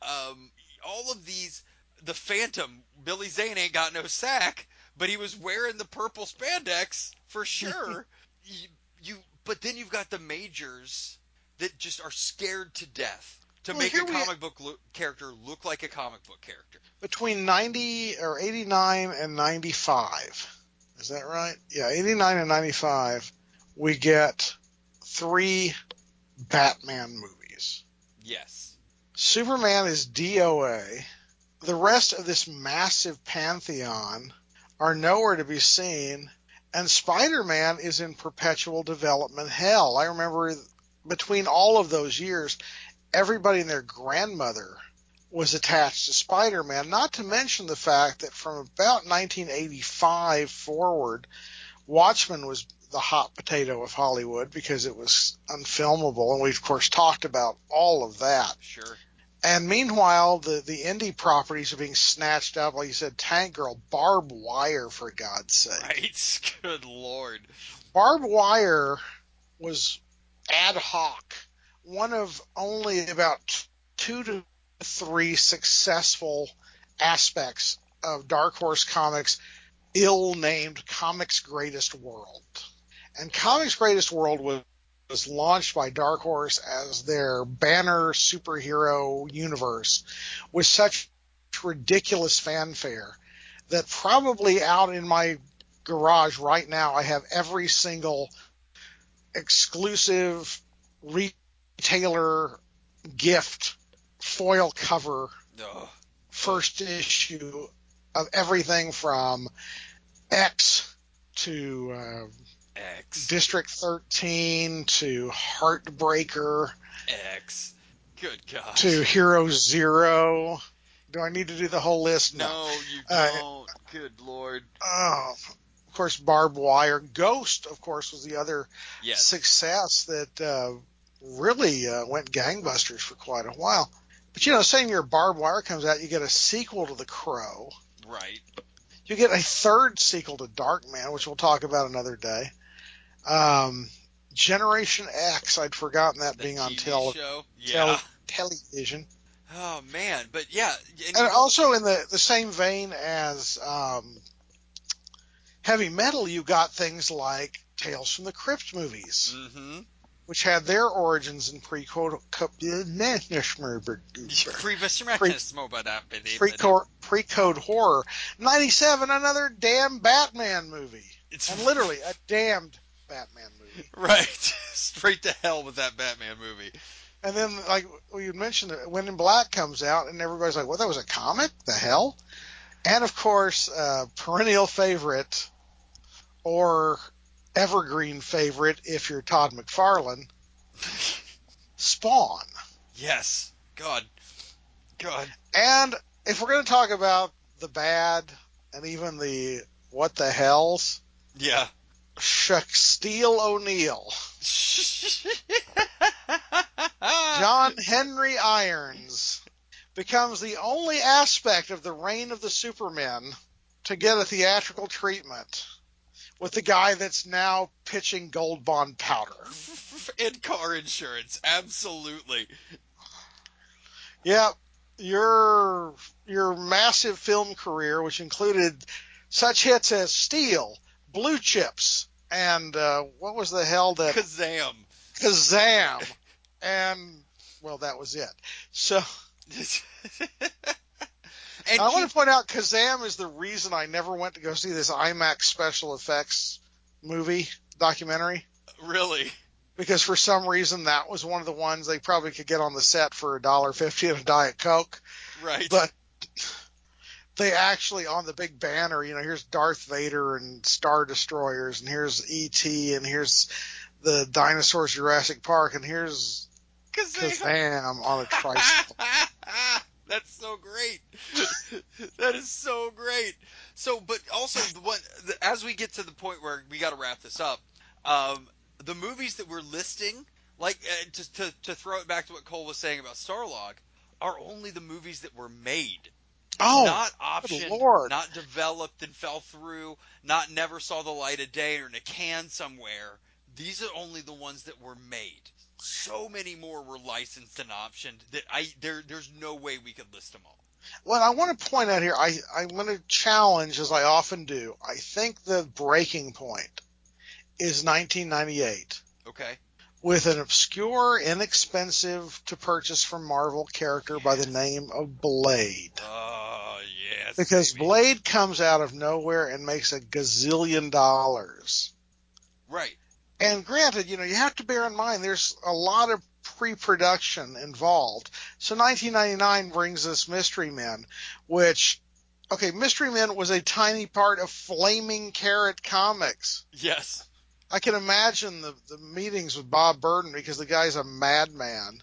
all of these. The Phantom, Billy Zane ain't got no sack, but he was wearing the purple spandex for sure. you, you but then you've got the majors that just are scared to death to well, make a here we comic book character look like a comic book character. between 90 or 89 and 95. Is that right? Yeah, 89 and 95. We get 3 Batman movies. Yes. Superman is DOA. The rest of this massive pantheon are nowhere to be seen, and Spider-Man is in perpetual development hell. I remember between all of those years, everybody and their grandmother was attached to Spider-Man, not to mention the fact that from about 1985 forward, Watchmen was the hot potato of Hollywood because it was unfilmable, and we of course talked about all of that. Sure. And meanwhile, the indie properties are being snatched up, like you said, Tank Girl, Barbed Wire, for God's sake. Right. Good Lord. Barbed Wire was ad hoc, one of only about 2 to 3 successful aspects of Dark Horse Comics' ill-named Comics Greatest World. And Comics Greatest World was launched by Dark Horse as their banner superhero universe with such ridiculous fanfare that probably out in my garage right now I have every single exclusive retailer gift foil cover Ugh. first issue of everything from X to X. District 13 to Heartbreaker X. Good God. to Hero Zero. Do I need to do the whole list? No. No, you Uh, don't. Good Lord. oh, of course, Barbed Wire. Ghost, of course, was the other Yes. success that really went gangbusters for quite a while. But you know, same year Barbed Wire comes out, you get a sequel to The Crow. Right. You get a third sequel to Darkman, which we'll talk about another day. Generation X, I'd forgotten that The being on TV show. Yeah. television. Oh man, but yeah, and And also in the same vein as Heavy Metal, you got things like Tales from the Crypt movies, Mm-hmm. which had their origins in pre-code horror. 97, another damn Batman movie. It's And literally, a damned Batman movie. right. Straight to hell with that Batman movie. And then, like you mentioned, When in Black comes out, and everybody's like, "What? That was a comic? The hell?" And of course, perennial favorite or evergreen favorite, if you're Todd McFarlane, Spawn. Yes. God. And if we're going to talk about the bad and even the what the hells, Yeah. Shaquille O'Neal. John Henry Irons becomes the only aspect of the reign of the Supermen to get a theatrical treatment with the guy that's now pitching Gold Bond powder. And car insurance, absolutely. Yeah, your massive film career, which included such hits as Steel, Blue Chips, and what was the hell that Kazam, and well, that was it. So. And I want to point out Kazam is the reason I never went to go see this IMAX special effects movie documentary. Really? Because for some reason that was one of the ones they probably could get on the set for $1.50 and a Diet Coke. Right. But they actually, on the big banner, here's Darth Vader and Star Destroyers, and here's E.T., and here's the dinosaurs Jurassic Park, and here's Kazam on a tricycle. That's so great. That is so great. So, but also as we get to the point where we got to wrap this up, the movies that we're listing, like just to throw it back to what Cole was saying about Starlog, are only the movies that were made. Oh, not optioned, Lord. not developed and fell through, not never saw the light of day or in a can somewhere. These are only the ones that were made. So many more were licensed and optioned that there's no way we could list them all. Well, I want to point out here, I'm going to challenge, as I often do. I think the breaking point is 1998. Okay. With an obscure, inexpensive to purchase from Marvel character by the name of Blade. Oh, yes. Because baby. Blade comes out of nowhere and makes $1 gazillion. Right. And granted, you have to bear in mind there's a lot of pre-production involved. So 1999 brings us Mystery Men, which, Mystery Men was a tiny part of Flaming Carrot Comics. Yes. I can imagine the meetings with Bob Burden because the guy's a madman.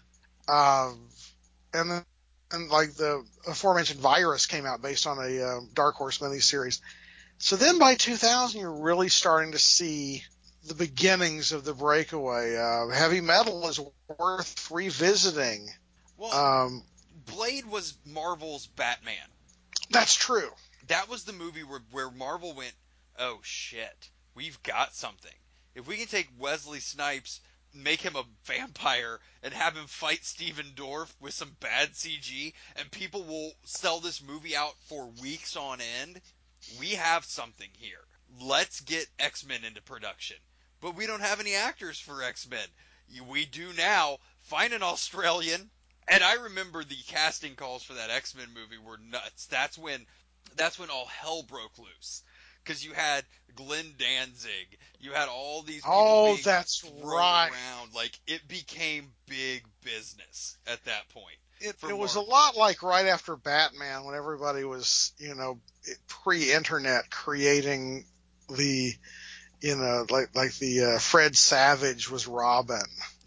And like the aforementioned Virus came out based on a Dark Horse miniseries. So then by 2000, you're really starting to see the beginnings of the breakaway. Heavy Metal is worth revisiting. Well, Blade was Marvel's Batman. That's true. That was the movie where Marvel went, oh shit, we've got something. If we can take Wesley Snipes, make him a vampire, and have him fight Steven Dorff with some bad CG, and people will sell this movie out for weeks on end, we have something here. Let's get X-Men into production. But we don't have any actors for X-Men. We do now. Find an Australian. And I remember the casting calls for that X-Men movie were nuts. That's when all hell broke loose. Because you had Glenn Danzig, you had all these people being that's thrown right. around. Like, it became big business at that point. It was a lot like right after Batman when everybody was, pre-internet creating the, like the Fred Savage was Robin.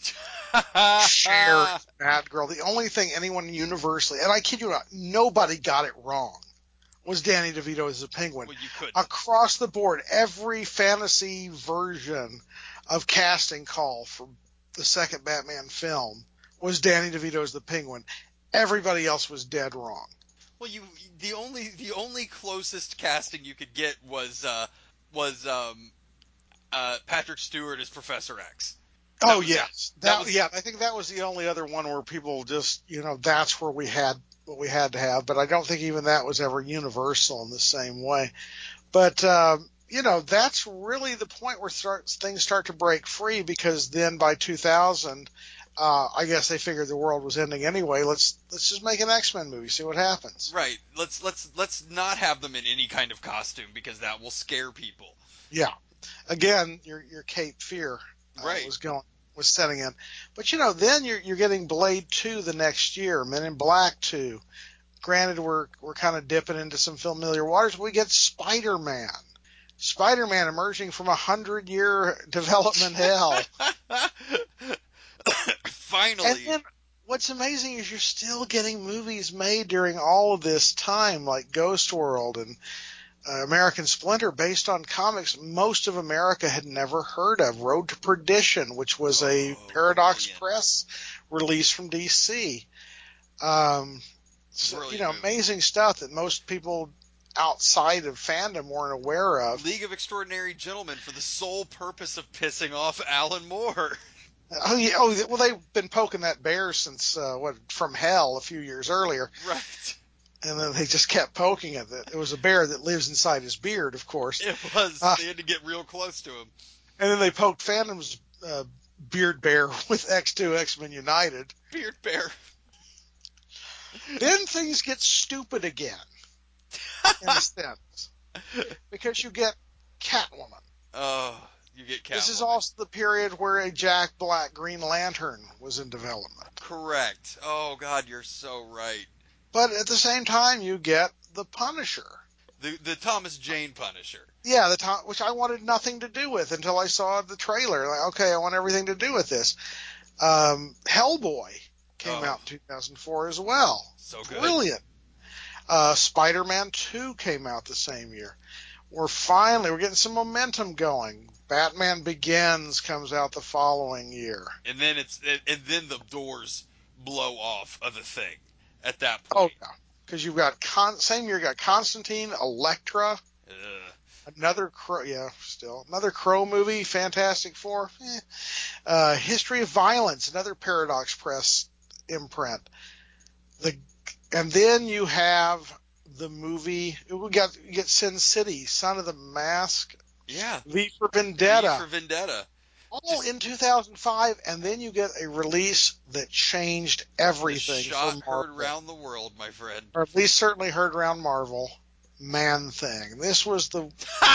Cher is Batgirl. The only thing anyone universally, and I kid you not, nobody got it wrong, was Danny DeVito as the Penguin. Well, you couldn't. Across the board, every fantasy version of casting call for the second Batman film was Danny DeVito as the Penguin. Everybody else was dead wrong. Well, the only closest casting you could get was Patrick Stewart as Professor X. Yes. I think that was the only other one where people just, that's where we had what we had to have. But I don't think even that was ever universal in the same way. But, that's really the point where things start to break free, because then by 2000, I guess they figured the world was ending anyway. Let's just make an X-Men movie, see what happens. Right. Let's not have them in any kind of costume, because that will scare people. Yeah. Again, your Cape Fear right. was setting in. But then you're getting Blade 2 the next year, Men in Black 2. Granted, we're kind of dipping into some familiar waters. We get Spider-Man. Spider-Man emerging from 100-year development hell. Finally. And then what's amazing is you're still getting movies made during all of this time, like Ghost World and American Splinter, based on comics most of America had never heard of. Road to Perdition, which was a Paradox Brilliant. Press release from DC. So, Brilliant movie. amazing stuff that most people outside of fandom weren't aware of. League of Extraordinary Gentlemen for the sole purpose of pissing off Alan Moore. Oh, yeah, well, they've been poking that bear since From Hell a few years earlier, Right. and then they just kept poking it. It was a bear that lives inside his beard, of course. It was. They had to get real close to him. And then they poked Fandom's beard bear with X2 X-Men United. Beard Bear. Then things get stupid again, in a sense, because you get Catwoman. Oh, you get Catwoman. This is also the period where a Jack Black Green Lantern was in development. Correct. Oh, God, you're so right. But at the same time, you get the Punisher. The Thomas Jane Punisher. Yeah, which I wanted nothing to do with until I saw the trailer. Like, okay, I want everything to do with this. Hellboy came out in 2004 as well. So good. Brilliant. Spider-Man 2 came out the same year. We're getting some momentum going. Batman Begins comes out the following year. And then the doors blow off of the thing at that Oh, point. yeah. Because you've got, same year, you got Constantine, Elektra, another Crow movie, Fantastic Four, History of Violence, another Paradox Press imprint. And then you have the movie, you get Sin City, Son of the Mask, Yeah. V for Vendetta. V for Vendetta. All in 2005, and then you get a release that changed everything. The shot for Marvel. heard around the world, my friend. Or at least certainly heard around Marvel. Man-Thing. This was the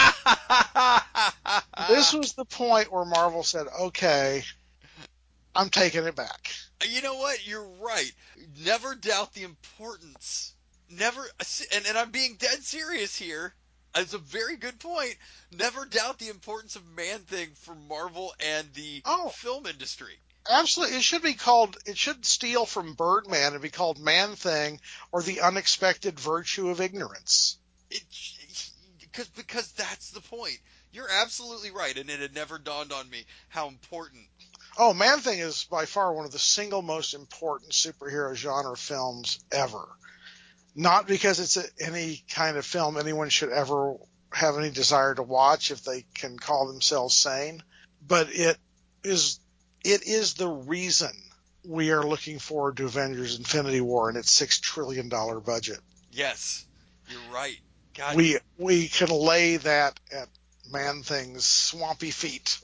point where Marvel said, okay, I'm taking it back. You know what? You're right. Never doubt the importance. Never, and I'm being dead serious here. It's a very good point. Never doubt the importance of Man-Thing for Marvel and the film industry. Absolutely. It should steal from Birdman and be called Man-Thing or The Unexpected Virtue of Ignorance. Because that's the point. You're absolutely right, and it had never dawned on me how important. Oh, Man-Thing is by far one of the single most important superhero genre films ever. Not because it's any kind of film anyone should ever have any desire to watch if they can call themselves sane, but it is the reason we are looking forward to Avengers Infinity War and its $6 trillion budget. Yes, you're right. God. We can lay that at Man-Thing's swampy feet.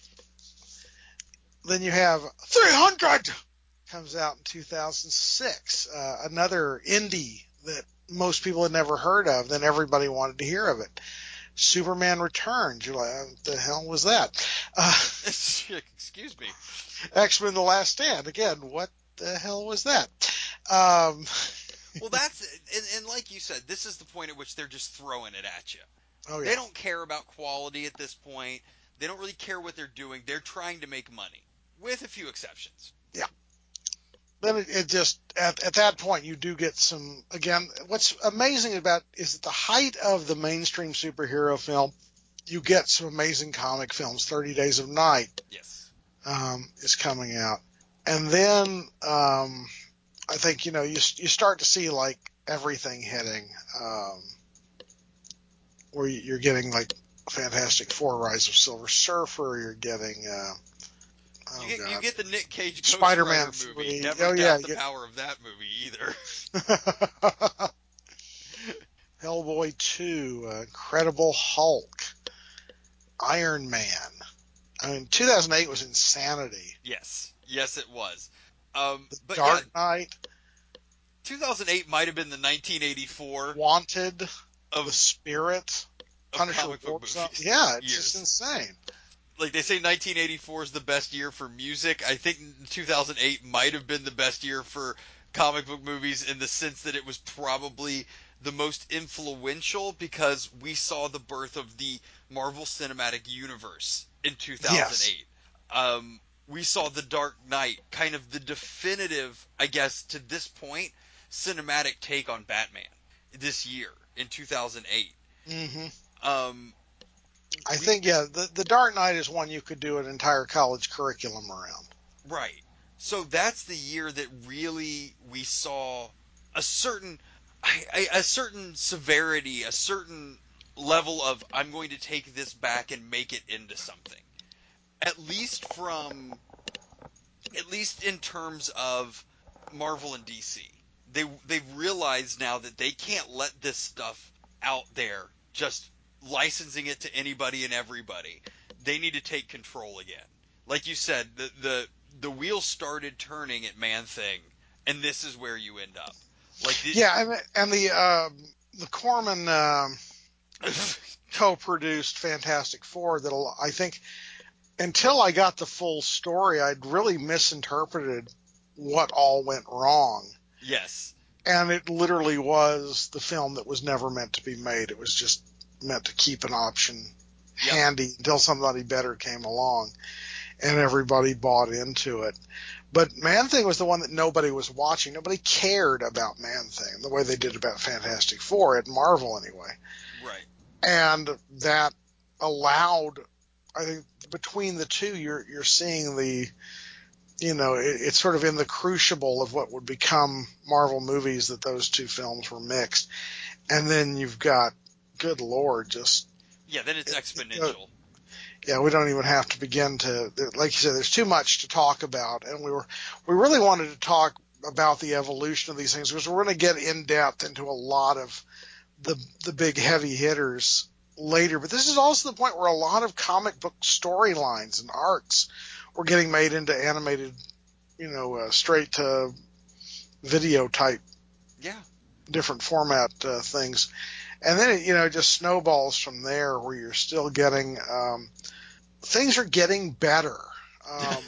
Then you have 300 comes out in 2006, another indie that most people had never heard of. Then everybody wanted to hear of it. Superman Returns. You're like, what the hell was that? Excuse me. X-Men: The Last Stand. Again, what the hell was that? Well, that's and like you said, this is the point at which they're just throwing it at you. Oh, yeah. They don't care about quality at this point. They don't really care what they're doing. They're trying to make money, with a few exceptions. Yeah. Then it just, at that point, you do get some, again, what's amazing about is at the height of the mainstream superhero film, you get some amazing comic films. 30 Days of Night is coming out. And then I think, you start to see like everything hitting, where you're getting like Fantastic Four, Rise of Silver Surfer, you're getting... You get the Nick Cage Ghost Spider-Man Rider movie. 3. Never doubt the power of that movie either. Hellboy 2, Incredible Hulk, Iron Man. I mean, 2008 was insanity. Yes, it was. The Dark Knight. 2008 might have been the 1984 Wanted, The Spirit, Punisher War Zone. Yeah, it's just insane. Like they say 1984 is the best year for music. I think 2008 might have been the best year for comic book movies in the sense that it was probably the most influential because we saw the birth of the Marvel Cinematic Universe in 2008. Yes. We saw The Dark Knight, kind of the definitive, I guess, to this point, cinematic take on Batman this year in 2008. Mm-hmm. Um, I we think, yeah, the Dark Knight is one you could do an entire college curriculum around. Right. So that's the year that really we saw a certain a certain severity, a certain level of I'm going to take this back and make it into something. At least from at least in terms of Marvel and DC. They've realized now that they can't let this stuff out there just licensing it to anybody and everybody. They need to take control again. Like you said, the wheels started turning at Man Thing, and this is where you end up. Like Yeah, and the Corman co-produced Fantastic Four that I think until I got the full story, I'd really misinterpreted what all went wrong. yes. And it literally was the film that was never meant to be made. It was just meant to keep an option Yep. handy until somebody better came along, and everybody bought into it. But Man-Thing was the one that nobody was watching. Nobody cared about Man-Thing the way they did about Fantastic Four at Marvel anyway. Right. And that allowed, I think, between the two, you're seeing it's sort of in the crucible of what would become Marvel movies that those two films were mixed. And then you've got, good Lord, just, Yeah, then it's exponential. yeah, we don't even have to begin to, like you said, there's too much to talk about. And we really wanted to talk about the evolution of these things because we're going to get in depth into a lot of the big heavy hitters later. But this is also the point where a lot of comic book storylines and arcs were getting made into animated, straight to video type, Yeah. different format things. And then it just snowballs from there where you're still getting, things are getting better. Um,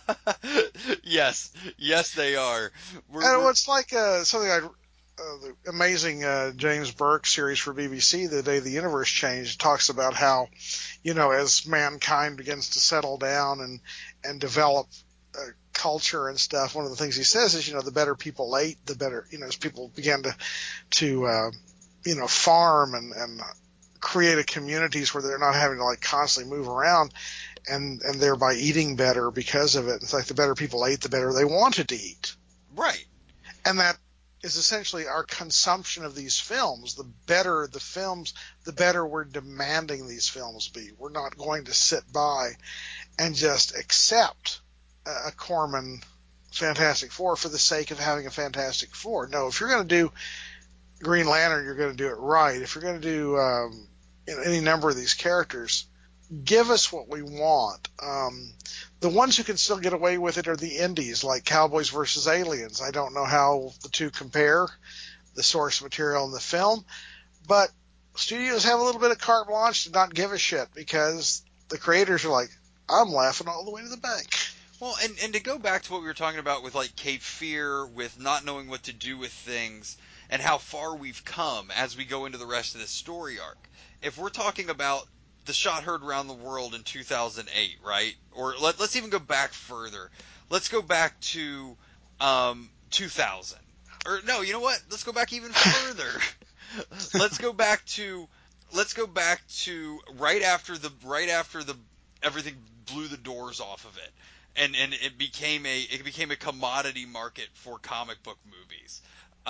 Yes. Yes, they are. and it's like something the amazing James Burke series for BBC, The Day the Universe Changed, talks about how, as mankind begins to settle down and develop culture and stuff, one of the things he says is, the better people ate, the better, as people began to farm and create communities where they're not having to like constantly move around and thereby eating better because of it. It's like the better people ate, the better they wanted to eat. Right. And that is essentially our consumption of these films. The better the films, the better we're demanding these films be. We're not going to sit by and just accept a Corman Fantastic Four for the sake of having a Fantastic Four. No, if you're going to do Green Lantern, you're going to do it right. If you're going to do any number of these characters, give us what we want. The ones who can still get away with it are the indies, like Cowboys versus Aliens. I don't know how the two compare, the source material and the film, but studios have a little bit of carte blanche to not give a shit because the creators are like, I'm laughing all the way to the bank. Well, and to go back to what we were talking about with like Cape Fear, with not knowing what to do with things, and how far we've come as we go into the rest of this story arc. If we're talking about the shot heard around the world in 2008, right? Or let's even go back further. Let's go back to 2000. Or no, you know what? Let's go back even further. let's go back to let's go back to right after the everything blew the doors off of it, and it became a commodity market for comic book movies.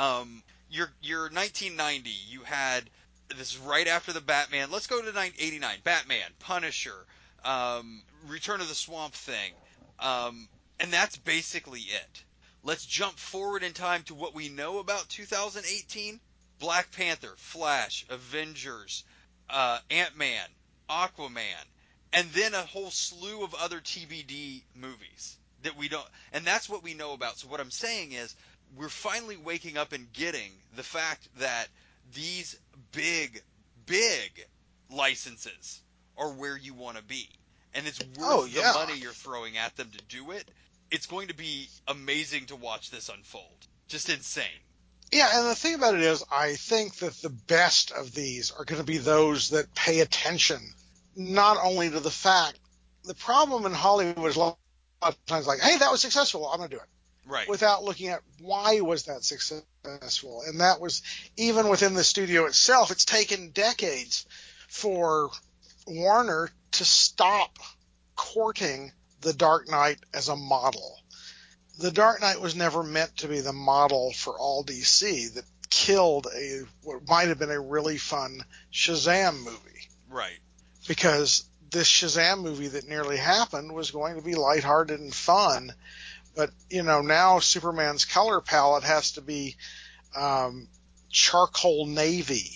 Your 1990, you had this is right after the Batman. Let's go to 89. Batman, Punisher, Return of the Swamp Thing, and that's basically it. Let's jump forward in time to what we know about 2018. Black Panther, Flash, Avengers, Ant-Man, Aquaman, and then a whole slew of other TBD movies that we don't, and that's what we know about. So what I'm saying is we're finally waking up and getting the fact that these big, big licenses are where you want to be. And it's Oh, worth the yeah. money you're throwing at them to do it. It's going to be amazing to watch this unfold. Just insane. Yeah, and the thing about it is, I think that the best of these are going to be those that pay attention not only to the fact. The problem in Hollywood is a lot of times like, hey, that was successful, I'm going to do it. Right. without looking at why was that successful. And that was, even within the studio itself, it's taken decades for Warner to stop courting the Dark Knight as a model. The Dark Knight was never meant to be the model for all DC that killed what might have been a really fun Shazam movie. Right. Because this Shazam movie that nearly happened was going to be lighthearted and fun. But, now Superman's color palette has to be charcoal navy.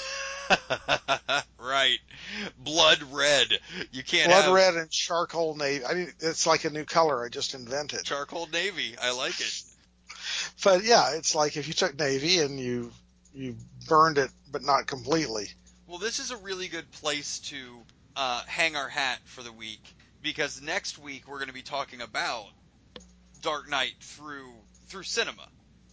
Right. Blood red. You can't Blood have red and charcoal navy. It's like a new color I just invented. charcoal navy. I like it. But yeah, it's like if you took navy and you burned it, but not completely. Well, this is a really good place to hang our hat for the week, because next week we're going to be talking about Dark Knight through cinema.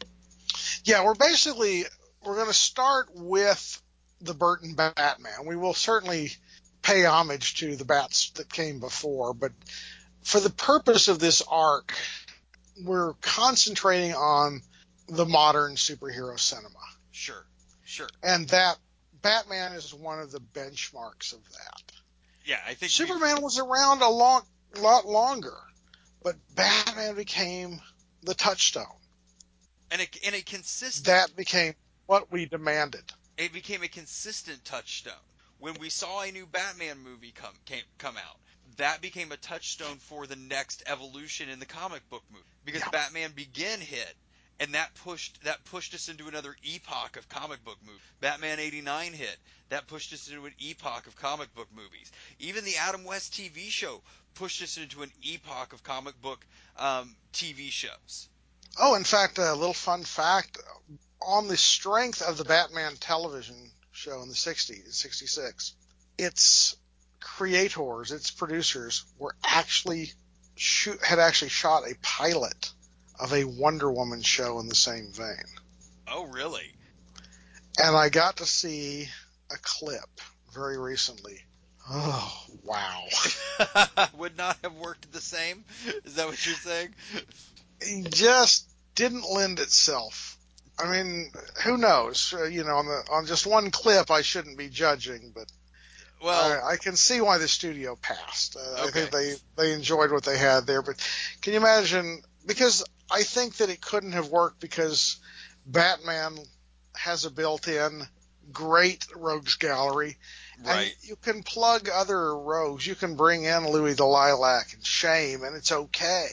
Yeah, we're going to start with the Burton Batman. We will certainly pay homage to the Bats that came before, but for the purpose of this arc, we're concentrating on the modern superhero cinema. Sure. And that Batman is one of the benchmarks of that. Yeah, I think Superman was around a lot longer, but Batman became the touchstone. And a consistent. That became what we demanded. It became a consistent touchstone. When we saw a new Batman movie come out, that became a touchstone for the next evolution in the comic book movie, because Batman Begin hit, and that pushed us into another epoch of comic book movies. Batman '89 hit, that pushed us into an epoch of comic book movies. Even the Adam West TV show pushed us into an epoch of comic book TV shows. Oh, in fact, a little fun fact, on the strength of the Batman television show in the 60s, 66, its creators, its producers had actually shot a pilot of a Wonder Woman show in the same vein. Oh, really? And I got to see a clip very recently. Oh, wow. Would not have worked the same? Is that what you're saying? It just didn't lend itself. I mean, who knows? On just one clip, I shouldn't be judging, but I can see why the studio passed. I think they enjoyed what they had there. But can you imagine? Because I think that it couldn't have worked, because Batman has a built-in great rogues gallery. Right. And you can plug other rogues. You can bring in Louis the Lilac and Shame, and it's okay.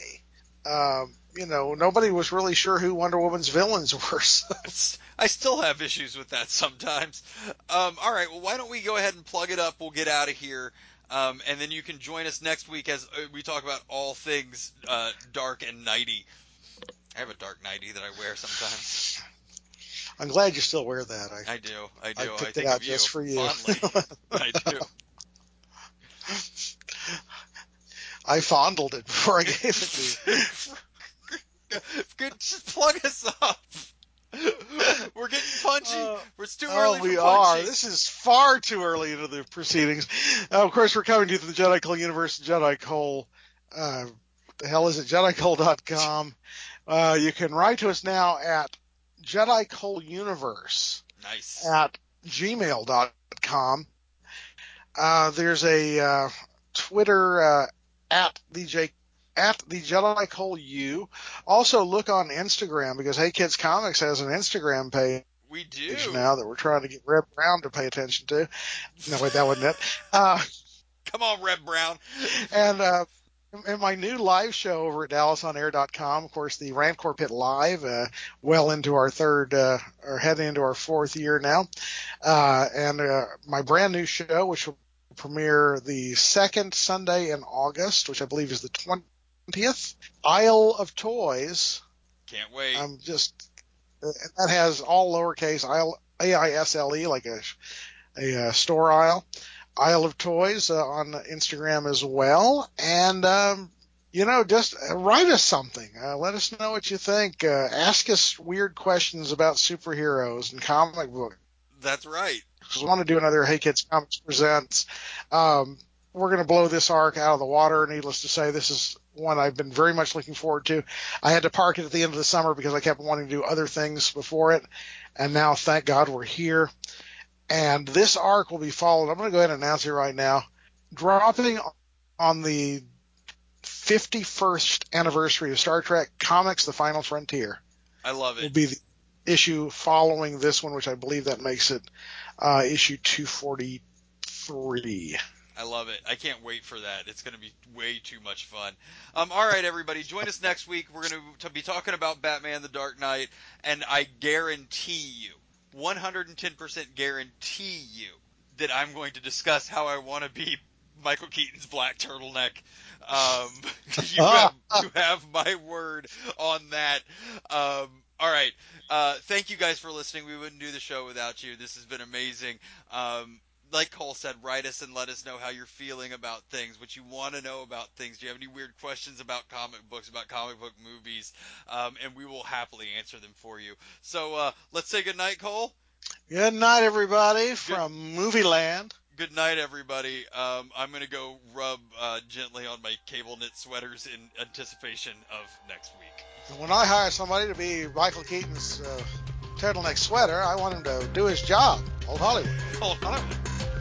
Nobody was really sure who Wonder Woman's villains were. So. I still have issues with that sometimes. All right, well, why don't we go ahead and plug it up? We'll get out of here, and then you can join us next week as we talk about all things dark and nighty. I have a dark nighty that I wear sometimes. I'm glad you still wear that. I do. I picked I it think out of you just for you. fondly. I do. I fondled it before I gave it to you. Good, just plug us up. We're getting punchy. It's too early for we punchy. are. This is far too early into the proceedings. Of course, we're coming to the Jedi Cole universe, Jedi Cole. What the hell is it? JediCole.com. You can write to us now at JediColeUniverse. Nice. At gmail.com. There's a Twitter at the Jedi Cole U. Also look on Instagram, because Hey Kids Comics has an Instagram page. We do now that we're trying to get Reb Brown to pay attention to. No, wait, that wasn't it. Come on, Reb Brown. And in my new live show over at DallasOnAir.com, of course, the Rancor Pit Live, well into our or heading into our fourth year now. And my brand new show, which will premiere the second Sunday in August, which I believe is the 20th, Isle of Toys. Can't wait. That has all lowercase, AISLE, like a store aisle. Isle of Toys on Instagram as well. And, just write us something. Let us know what you think. Ask us weird questions about superheroes and comic books. That's right. Because we want to do another Hey Kids Comics Presents. We're going to blow this arc out of the water. Needless to say, this is one I've been very much looking forward to. I had to park it at the end of the summer because I kept wanting to do other things before it, and now, thank God, we're here. And this arc will be followed. I'm going to go ahead and announce it right now. Dropping on the 51st anniversary of Star Trek Comics: The Final Frontier. I love Will it. be the issue following this one, which I believe that makes it issue 243. I love it. I can't wait for that. It's going to be way too much fun. All right, everybody, join us next week. We're going to be talking about Batman: The Dark Knight, and I guarantee you, 110% guarantee you, that I'm going to discuss how I want to be Michael Keaton's black turtleneck. You have my word on that. All right. Thank you guys for listening. We wouldn't do the show without you. This has been amazing. Like Cole said, write us and let us know how you're feeling about things, what you want to know about things. Do you have any weird questions about comic books, about comic book movies? And we will happily answer them for you. So let's say good night, Cole. Good night, everybody, from Movie Land. Good night, everybody. I'm going to go rub gently on my cable knit sweaters in anticipation of next week. And when I hire somebody to be Michael Keaton's turtleneck sweater, I want him to do his job. Old Hollywood. Old Hollywood.